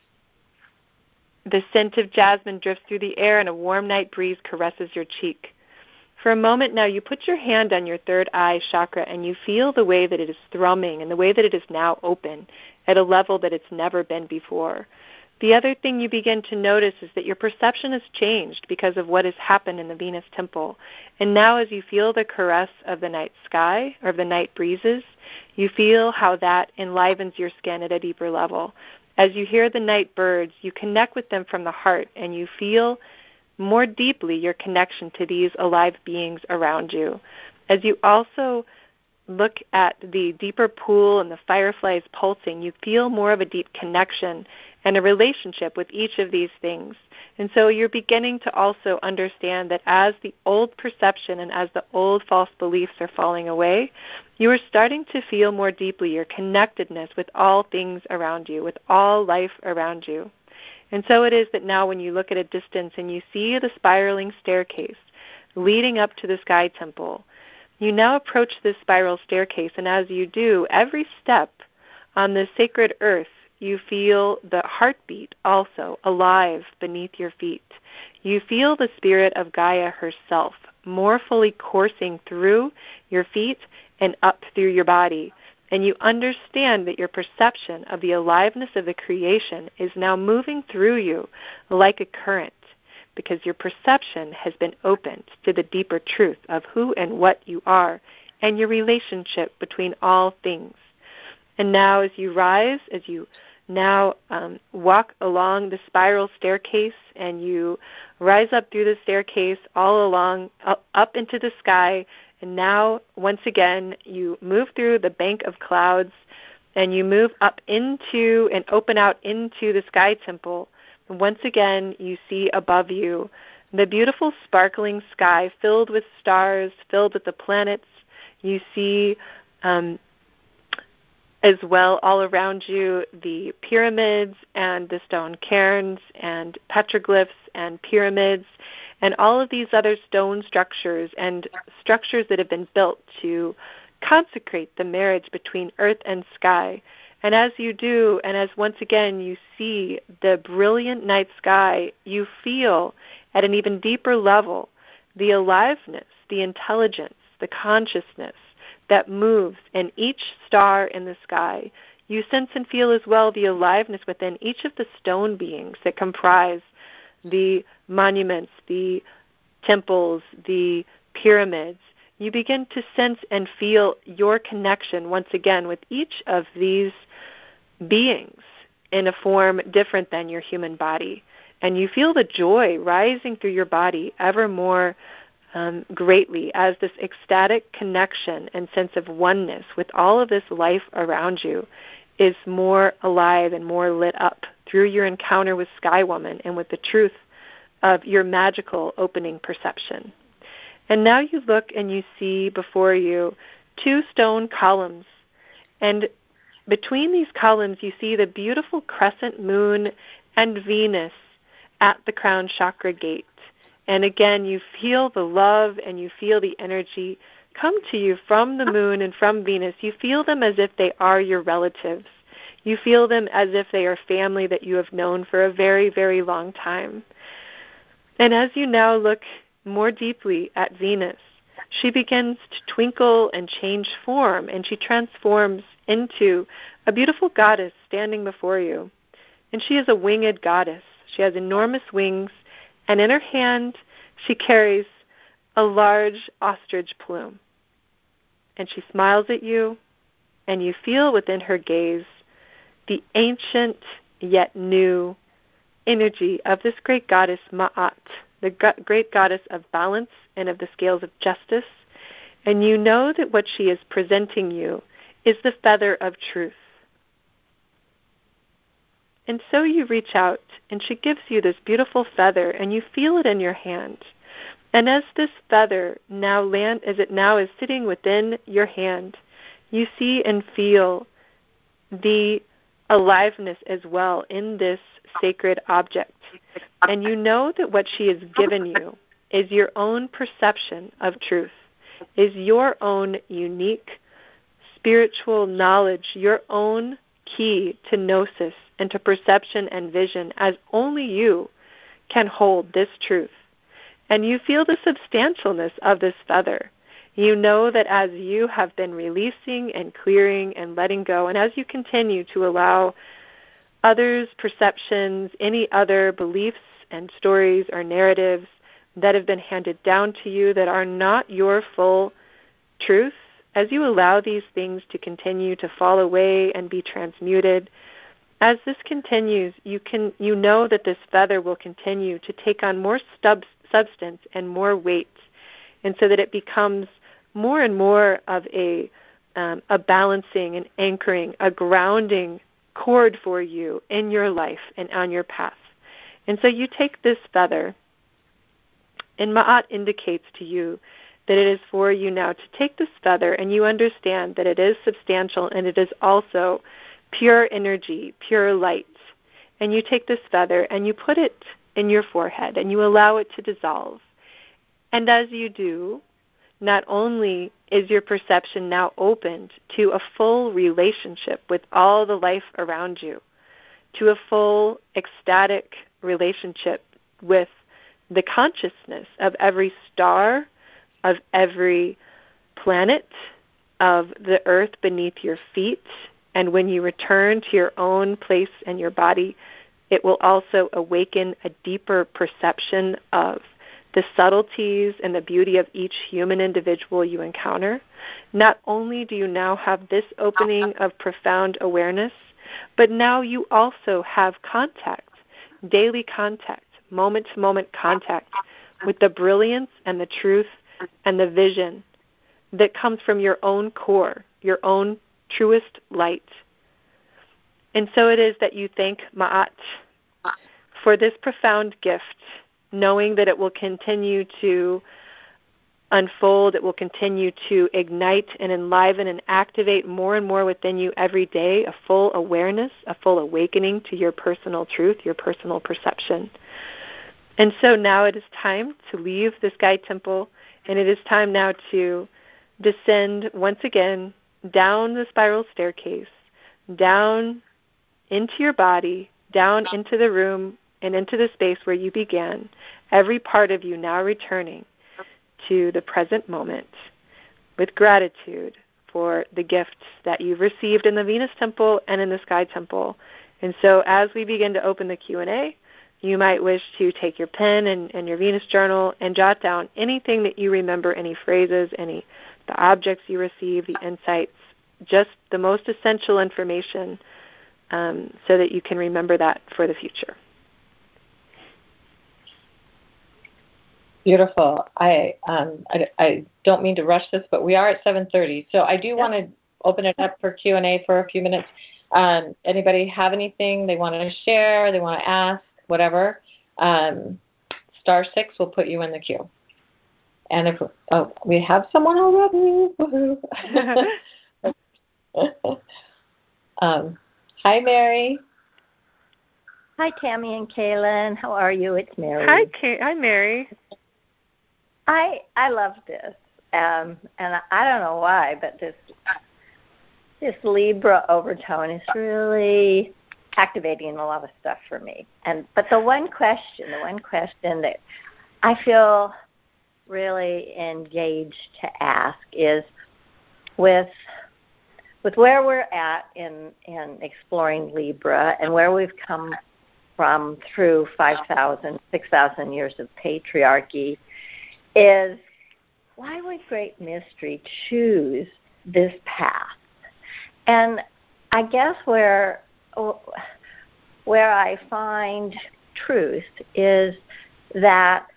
Speaker 2: The scent of jasmine drifts through the air, and a warm night breeze caresses your cheek. For a moment now, you put your hand on your third eye chakra, and you feel the way that it is thrumming and the way that it is now open at a level that it's never been before. The other thing you begin to notice is that your perception has changed because of what has happened in the Venus temple. And now as you feel the caress of the night sky or the night breezes, you feel how that enlivens your skin at a deeper level. As you hear the night birds, you connect with them from the heart, and you feel more deeply your connection to these alive beings around you. As you also look at the deeper pool and the fireflies pulsing, you feel more of a deep connection and a relationship with each of these things. And so you're beginning to also understand that as the old perception and as the old false beliefs are falling away, you are starting to feel more deeply your connectedness with all things around you, with all life around you. And so it is that now when you look at a distance and you see the spiraling staircase leading up to the Sky Temple, you now approach this spiral staircase, and as you do, every step on this sacred earth, you feel the heartbeat also alive beneath your feet. You feel the spirit of Gaia herself more fully coursing through your feet and up through your body. And you understand that your perception of the aliveness of the creation is now moving through you like a current, because your perception has been opened to the deeper truth of who and what you are and your relationship between all things. And now as you rise, as you now um, walk along the spiral staircase, and you rise up through the staircase all along, up, up into the sky, and now once again you move through the bank of clouds, and you move up into and open out into the Sky Temple. And once again you see above you the beautiful sparkling sky filled with stars, filled with the planets. You see um, as well all around you the pyramids and the stone cairns and petroglyphs and pyramids and all of these other stone structures and structures that have been built to consecrate the marriage between earth and sky. And as you do, and as once again you see the brilliant night sky, you feel at an even deeper level the aliveness, the intelligence, the consciousness that moves in each star in the sky. You sense and feel as well the aliveness within each of the stone beings that comprise the monuments, the temples, the pyramids, you begin to sense and feel your connection once again with each of these beings in a form different than your human body. And you feel the joy rising through your body ever more um, greatly as this ecstatic connection and sense of oneness with all of this life around you is more alive and more lit up through your encounter with Sky Woman and with the truth of your magical opening perception. And now you look and you see before you two stone columns, and between these columns you see the beautiful crescent moon and Venus at the crown chakra gate. And again, you feel the love and you feel the energy come to you from the moon and from Venus. You feel them as if they are your relatives. You feel them as if they are family that you have known for a very, very long time. And as you now look more deeply at Venus, she begins to twinkle and change form, and she transforms into a beautiful goddess standing before you. And she is a winged goddess. She has enormous wings, and in her hand she carries a large ostrich plume. And she smiles at you, and you feel within her gaze the ancient yet new energy of this great goddess Ma'at, the go- great goddess of balance and of the scales of justice. And you know that what she is presenting you is the feather of truth. And so you reach out, and she gives you this beautiful feather, and you feel it in your hand. And as this feather now land, as it now is sitting within your hand, you see and feel the aliveness as well in this sacred object. And you know that what she has given you is your own perception of truth, is your own unique spiritual knowledge, your own key to gnosis and to perception and vision, as only you can hold this truth. And you feel the substantialness of this feather. You know that as you have been releasing and clearing and letting go, and as you continue to allow others' perceptions, any other beliefs and stories or narratives that have been handed down to you that are not your full truth, as you allow these things to continue to fall away and be transmuted, as this continues, you can you know that this feather will continue to take on more stub, substance and more weight, and so that it becomes more and more of a um, a balancing and anchoring, a grounding cord for you in your life and on your path. And so you take this feather, and Ma'at indicates to you that it is for you now to take this feather, and you understand that it is substantial and it is also pure energy, pure light. And you take this feather and you put it in your forehead and you allow it to dissolve. And as you do, not only is your perception now opened to a full relationship with all the life around you, to a full ecstatic relationship with the consciousness of every star, of every planet, of the earth beneath your feet. And when you return to your own place and your body, it will also awaken a deeper perception of the subtleties and the beauty of each human individual you encounter. Not only do you now have this opening of profound awareness, but now you also have contact, daily contact, moment-to-moment contact with the brilliance and the truth and the vision that comes from your own core, your own truest light. And so it is that you thank Ma'at for this profound gift, knowing that it will continue to unfold, it will continue to ignite and enliven and activate more and more within you every day, a full awareness, a full awakening to your personal truth, your personal perception. And so now it is time to leave the Sky Temple, and it is time now to descend once again down the spiral staircase, down into your body, down into the room and into the space where you began, every part of you now returning to the present moment with gratitude for the gifts that you've received in the Venus Temple and in the Sky Temple. And so as we begin to open the Q and A, you might wish to take your pen and, and your Venus journal and jot down anything that you remember, any phrases, any the objects you receive, the insights, just the most essential information, um, so that you can remember that for the future.
Speaker 1: Beautiful. I, um, I I don't mean to rush this, but we are at seven thirty, so I do yep. want to open it up for Q and A for a few minutes. Um, anybody have anything they want to share, they want to ask, whatever? Um, star six will put you in the queue. And if oh, we have someone already. um, hi, Mary.
Speaker 3: Hi, Tammy and Kaylin. How are you? It's Mary.
Speaker 2: Hi, Kay- Hi, Mary.
Speaker 3: I I love this, um, and I don't know why, but this this Libra overtone is really activating a lot of stuff for me. And but the one question, the one question that I feel really engaged to ask is with with where we're at in in exploring Libra and where we've come from through five thousand, six thousand years of patriarchy, is why would Great Mystery choose this path? And I guess where where I find truth is that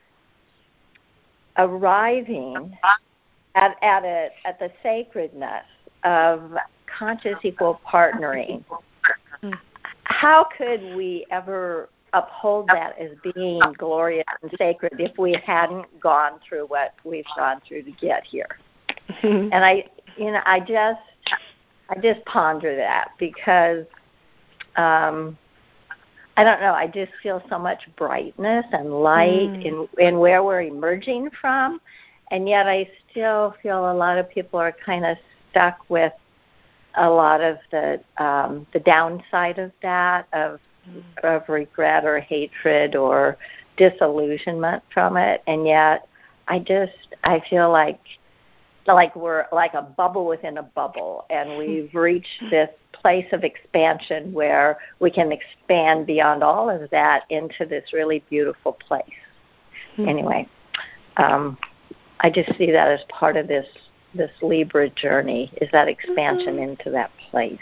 Speaker 3: arriving at at a, at the sacredness of conscious equal partnering, how could we ever uphold that as being glorious and sacred if we hadn't gone through what we've gone through to get here? And I, you know, I just, I just ponder that because, um, I don't know, I just feel so much brightness and light mm. in in where we're emerging from, and yet I still feel a lot of people are kind of stuck with a lot of the um, the downside of that, of mm. of regret or hatred or disillusionment from it, and yet I just I feel like like we're like a bubble within a bubble, and we've reached this place of expansion where we can expand beyond all of that into this really beautiful place. Mm-hmm. Anyway, um, I just see that as part of this this Libra journey, is that expansion mm-hmm. into that place.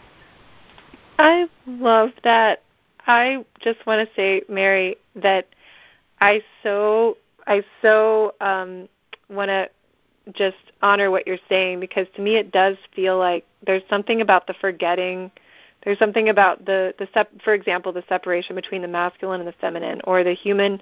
Speaker 2: I love that. I just want to say, Mary, that I so I so um, want to just honor what you're saying, because to me it does feel like there's something about the forgetting. There's something about the, the sep- for example, the separation between the masculine and the feminine, or the human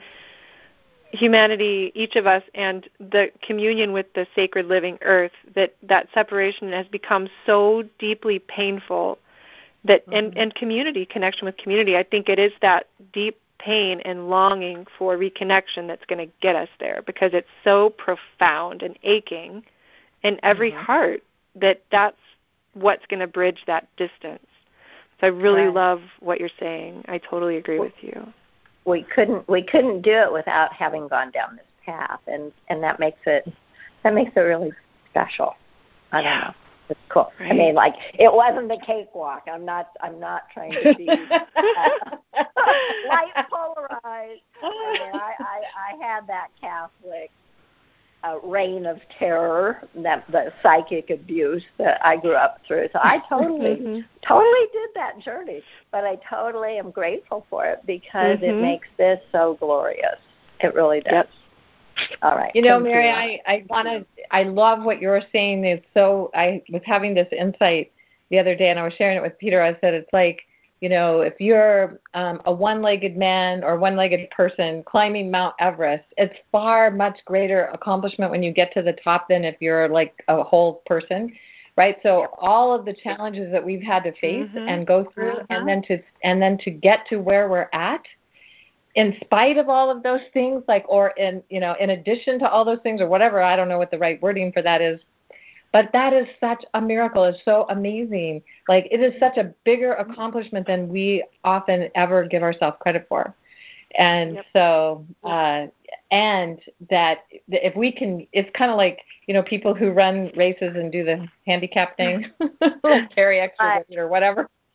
Speaker 2: humanity, each of us, and the communion with the sacred living earth, that that separation has become so deeply painful that mm-hmm. and, and community, connection with community, I think it is that deep pain and longing for reconnection that's going to get us there, because it's so profound and aching in every mm-hmm. heart that that's what's going to bridge that distance. So I really right. love what you're saying. I totally agree
Speaker 3: we,
Speaker 2: with you.
Speaker 3: We couldn't we couldn't do it without having gone down this path, and, and that makes it that makes it really special. I yeah. don't know. It's cool. Right. I mean, like, it wasn't the cakewalk. I'm not. I'm not trying to be uh, light polarized. I mean, I, I, I had that Catholic uh, reign of terror, that the psychic abuse that I grew up through. So I totally, mm-hmm. totally did that journey. But I totally am grateful for it, because mm-hmm. it makes this so glorious. It really does. Yep. All right.
Speaker 1: You know, Mary, you. I, I want to, I love what you're saying. It's so, I was having this insight the other day, and I was sharing it with Peter. I said, it's like, you know, if you're um, a one-legged man or one-legged person climbing Mount Everest, it's far much greater accomplishment when you get to the top than if you're like a whole person, right? So all of the challenges that we've had to face mm-hmm. and go through, mm-hmm. and then to and then to get to where we're at, in spite of all of those things, like, or in, you know, in addition to all those things, or whatever, I don't know what the right wording for that is, but that is such a miracle. It's so amazing. Like, it is such a bigger accomplishment than we often ever give ourselves credit for. And yep. so, uh, and that if we can, it's kind of like, you know, people who run races and do the handicap thing, like carry extra weight or whatever.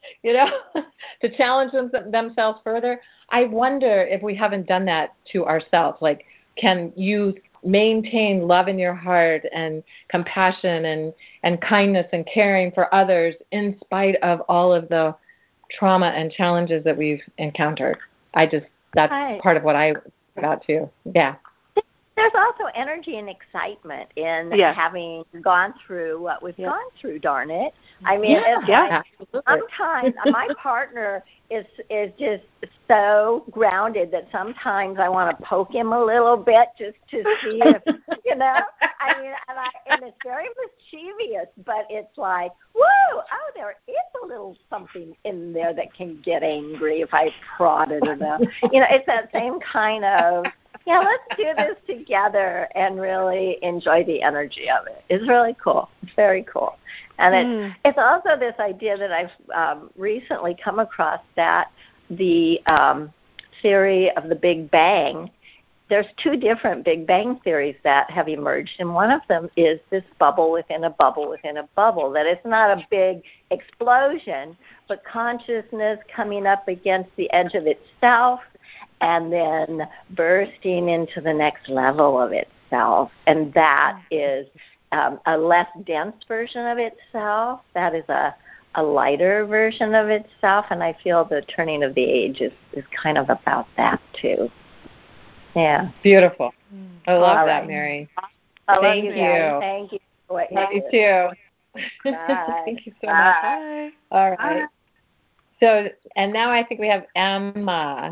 Speaker 1: you know, to challenge them, themselves further. I wonder if we haven't done that to ourselves. Like, can you maintain love in your heart and compassion and, and kindness and caring for others in spite of all of the trauma and challenges that we've encountered? I just, that's
Speaker 3: Right.
Speaker 1: part of what I got too. Yeah.
Speaker 3: There's also energy and excitement in
Speaker 2: Yes.
Speaker 3: having gone through what we've
Speaker 1: Yep.
Speaker 3: gone through, darn it. I mean,
Speaker 1: Yeah,
Speaker 3: it's
Speaker 1: yeah,
Speaker 3: like
Speaker 1: absolutely.
Speaker 3: sometimes my partner is is just so grounded that sometimes I want to poke him a little bit just to see if, you know, I mean, and, I, and it's very mischievous, but it's like, woo, oh, there is a little something in there that can get angry if I prod it enough. You know, it's that same kind of, yeah, let's do this together and really enjoy the energy of it. It's really cool. It's very cool. And
Speaker 2: Mm.
Speaker 3: it's, it's also this idea that I've um, recently come across, that the um, theory of the Big Bang, there's two different Big Bang theories that have emerged, and one of them is this bubble within a bubble within a bubble, that it's not a big explosion, but consciousness coming up against the edge of itself and then bursting into the next level of itself. And that is um, a less dense version of itself. That is a, a lighter version of itself. And I feel the turning of the age is, is kind of about that, too. Yeah.
Speaker 1: Beautiful. I love
Speaker 3: All
Speaker 1: that,
Speaker 3: right.
Speaker 1: Mary.
Speaker 3: I love
Speaker 1: Thank
Speaker 3: you,
Speaker 1: you.
Speaker 3: guys. Thank you for what you
Speaker 1: Love you
Speaker 3: do.
Speaker 1: too.
Speaker 3: Bye.
Speaker 1: Thank you so
Speaker 3: Bye.
Speaker 1: much.
Speaker 2: Bye.
Speaker 1: All right. So, and now I think we have Emma.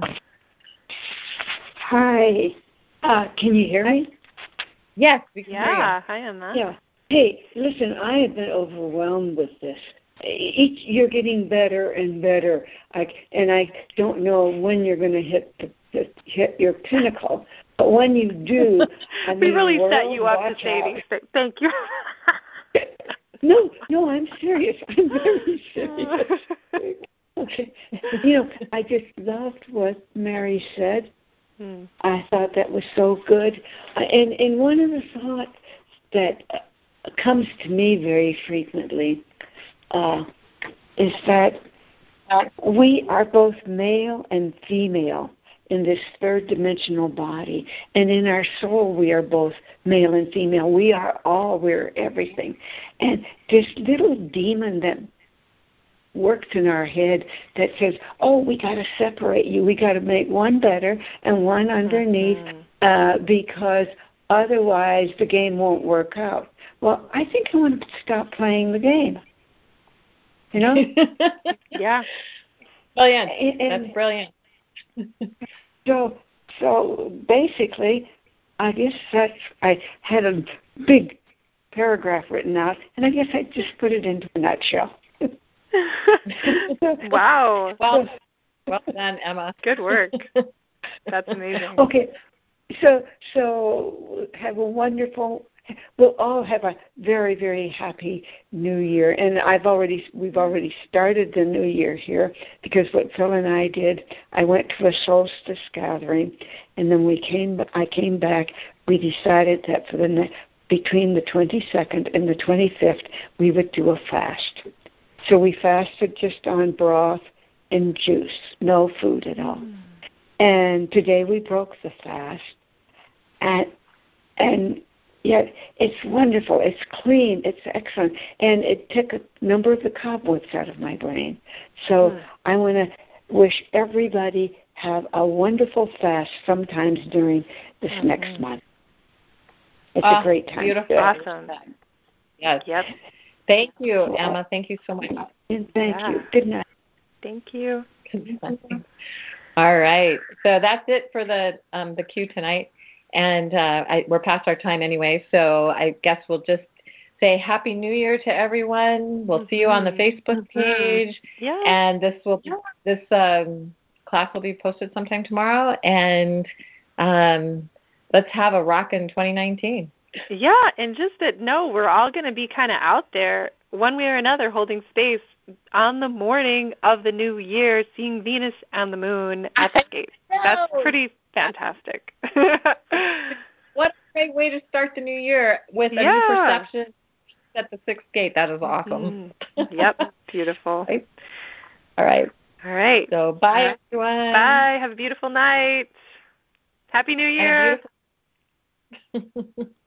Speaker 4: Hi. Uh, can you hear me?
Speaker 1: Yes, we can
Speaker 2: Yeah. Hi, Emma.
Speaker 4: Yeah. Hey, listen, I have been overwhelmed with this. Each you're getting better and better, I, and I don't know when you're going to hit the, the hit your pinnacle. But when you do, I
Speaker 2: we
Speaker 4: mean,
Speaker 2: really
Speaker 4: world,
Speaker 2: set you up to
Speaker 4: watch
Speaker 2: say
Speaker 4: out.
Speaker 2: these things. Thank you.
Speaker 4: No, no, I'm serious. I'm very serious. Okay. You know, I just loved what Mary said.
Speaker 2: Hmm.
Speaker 4: I thought that was so good. Uh, and, and one of the thoughts that uh, comes to me very frequently uh, is that we are both male and female in this third dimensional body. And in our soul, we are both male and female. We are all, we're everything. And this little demon that works in our head that says, oh, we got to separate you. We got to make one better and one underneath
Speaker 2: Mm-hmm.
Speaker 4: uh, because otherwise the game won't work out. Well, I think I want to stop playing the game. You know?
Speaker 2: Yeah.
Speaker 1: Brilliant.
Speaker 4: And, and
Speaker 1: That's brilliant.
Speaker 4: so, so basically, I guess that's, I had a big paragraph written out, and I guess I just put it into a nutshell.
Speaker 2: Wow.
Speaker 1: Well, well done, Emma.
Speaker 2: Good work. That's amazing.
Speaker 4: Okay, so so have a wonderful. We'll all have a very very happy New Year, and I've already we've already started the New Year here because what Phil and I did, I went to a solstice gathering, and then we came. I came back. We decided that for the ne- between the twenty-second and the twenty-fifth, we would do a fast. So we fasted just on broth and juice, no food at all. Mm. And today we broke the fast, and and yet it's wonderful. It's clean. It's excellent, and it took a number of the cobwebs out of my brain. So mm. I want to wish everybody have a wonderful fast sometimes during this mm-hmm. next month. It's
Speaker 1: oh,
Speaker 4: a great time.
Speaker 1: Beautiful.
Speaker 2: Awesome.
Speaker 1: Yes.
Speaker 2: Yep.
Speaker 1: Thank you, Emma. Thank you so much.
Speaker 4: And thank
Speaker 2: yeah.
Speaker 4: you. Good night.
Speaker 2: Thank you.
Speaker 1: All right. So that's it for the um, the Q tonight. And uh, I, we're past our time anyway, so I guess we'll just say Happy New Year to everyone. We'll mm-hmm. see you on the Facebook page.
Speaker 2: Yeah.
Speaker 1: And this will this um, class will be posted sometime tomorrow. And um, let's have a rockin' twenty nineteen.
Speaker 2: Yeah, and just that, no, we're all going to be kind of out there one way or another holding space on the morning of the new year, seeing Venus and the moon at the gate. That's pretty fantastic.
Speaker 1: What a great way to start the new year with a
Speaker 2: yeah.
Speaker 1: new perception at the sixth gate. That is awesome.
Speaker 2: Mm-hmm. Yep, beautiful.
Speaker 1: Right? All right.
Speaker 2: All right.
Speaker 1: So bye,
Speaker 2: All right.
Speaker 1: everyone.
Speaker 2: Bye. Have a beautiful night. Happy New Year.
Speaker 1: Beautiful-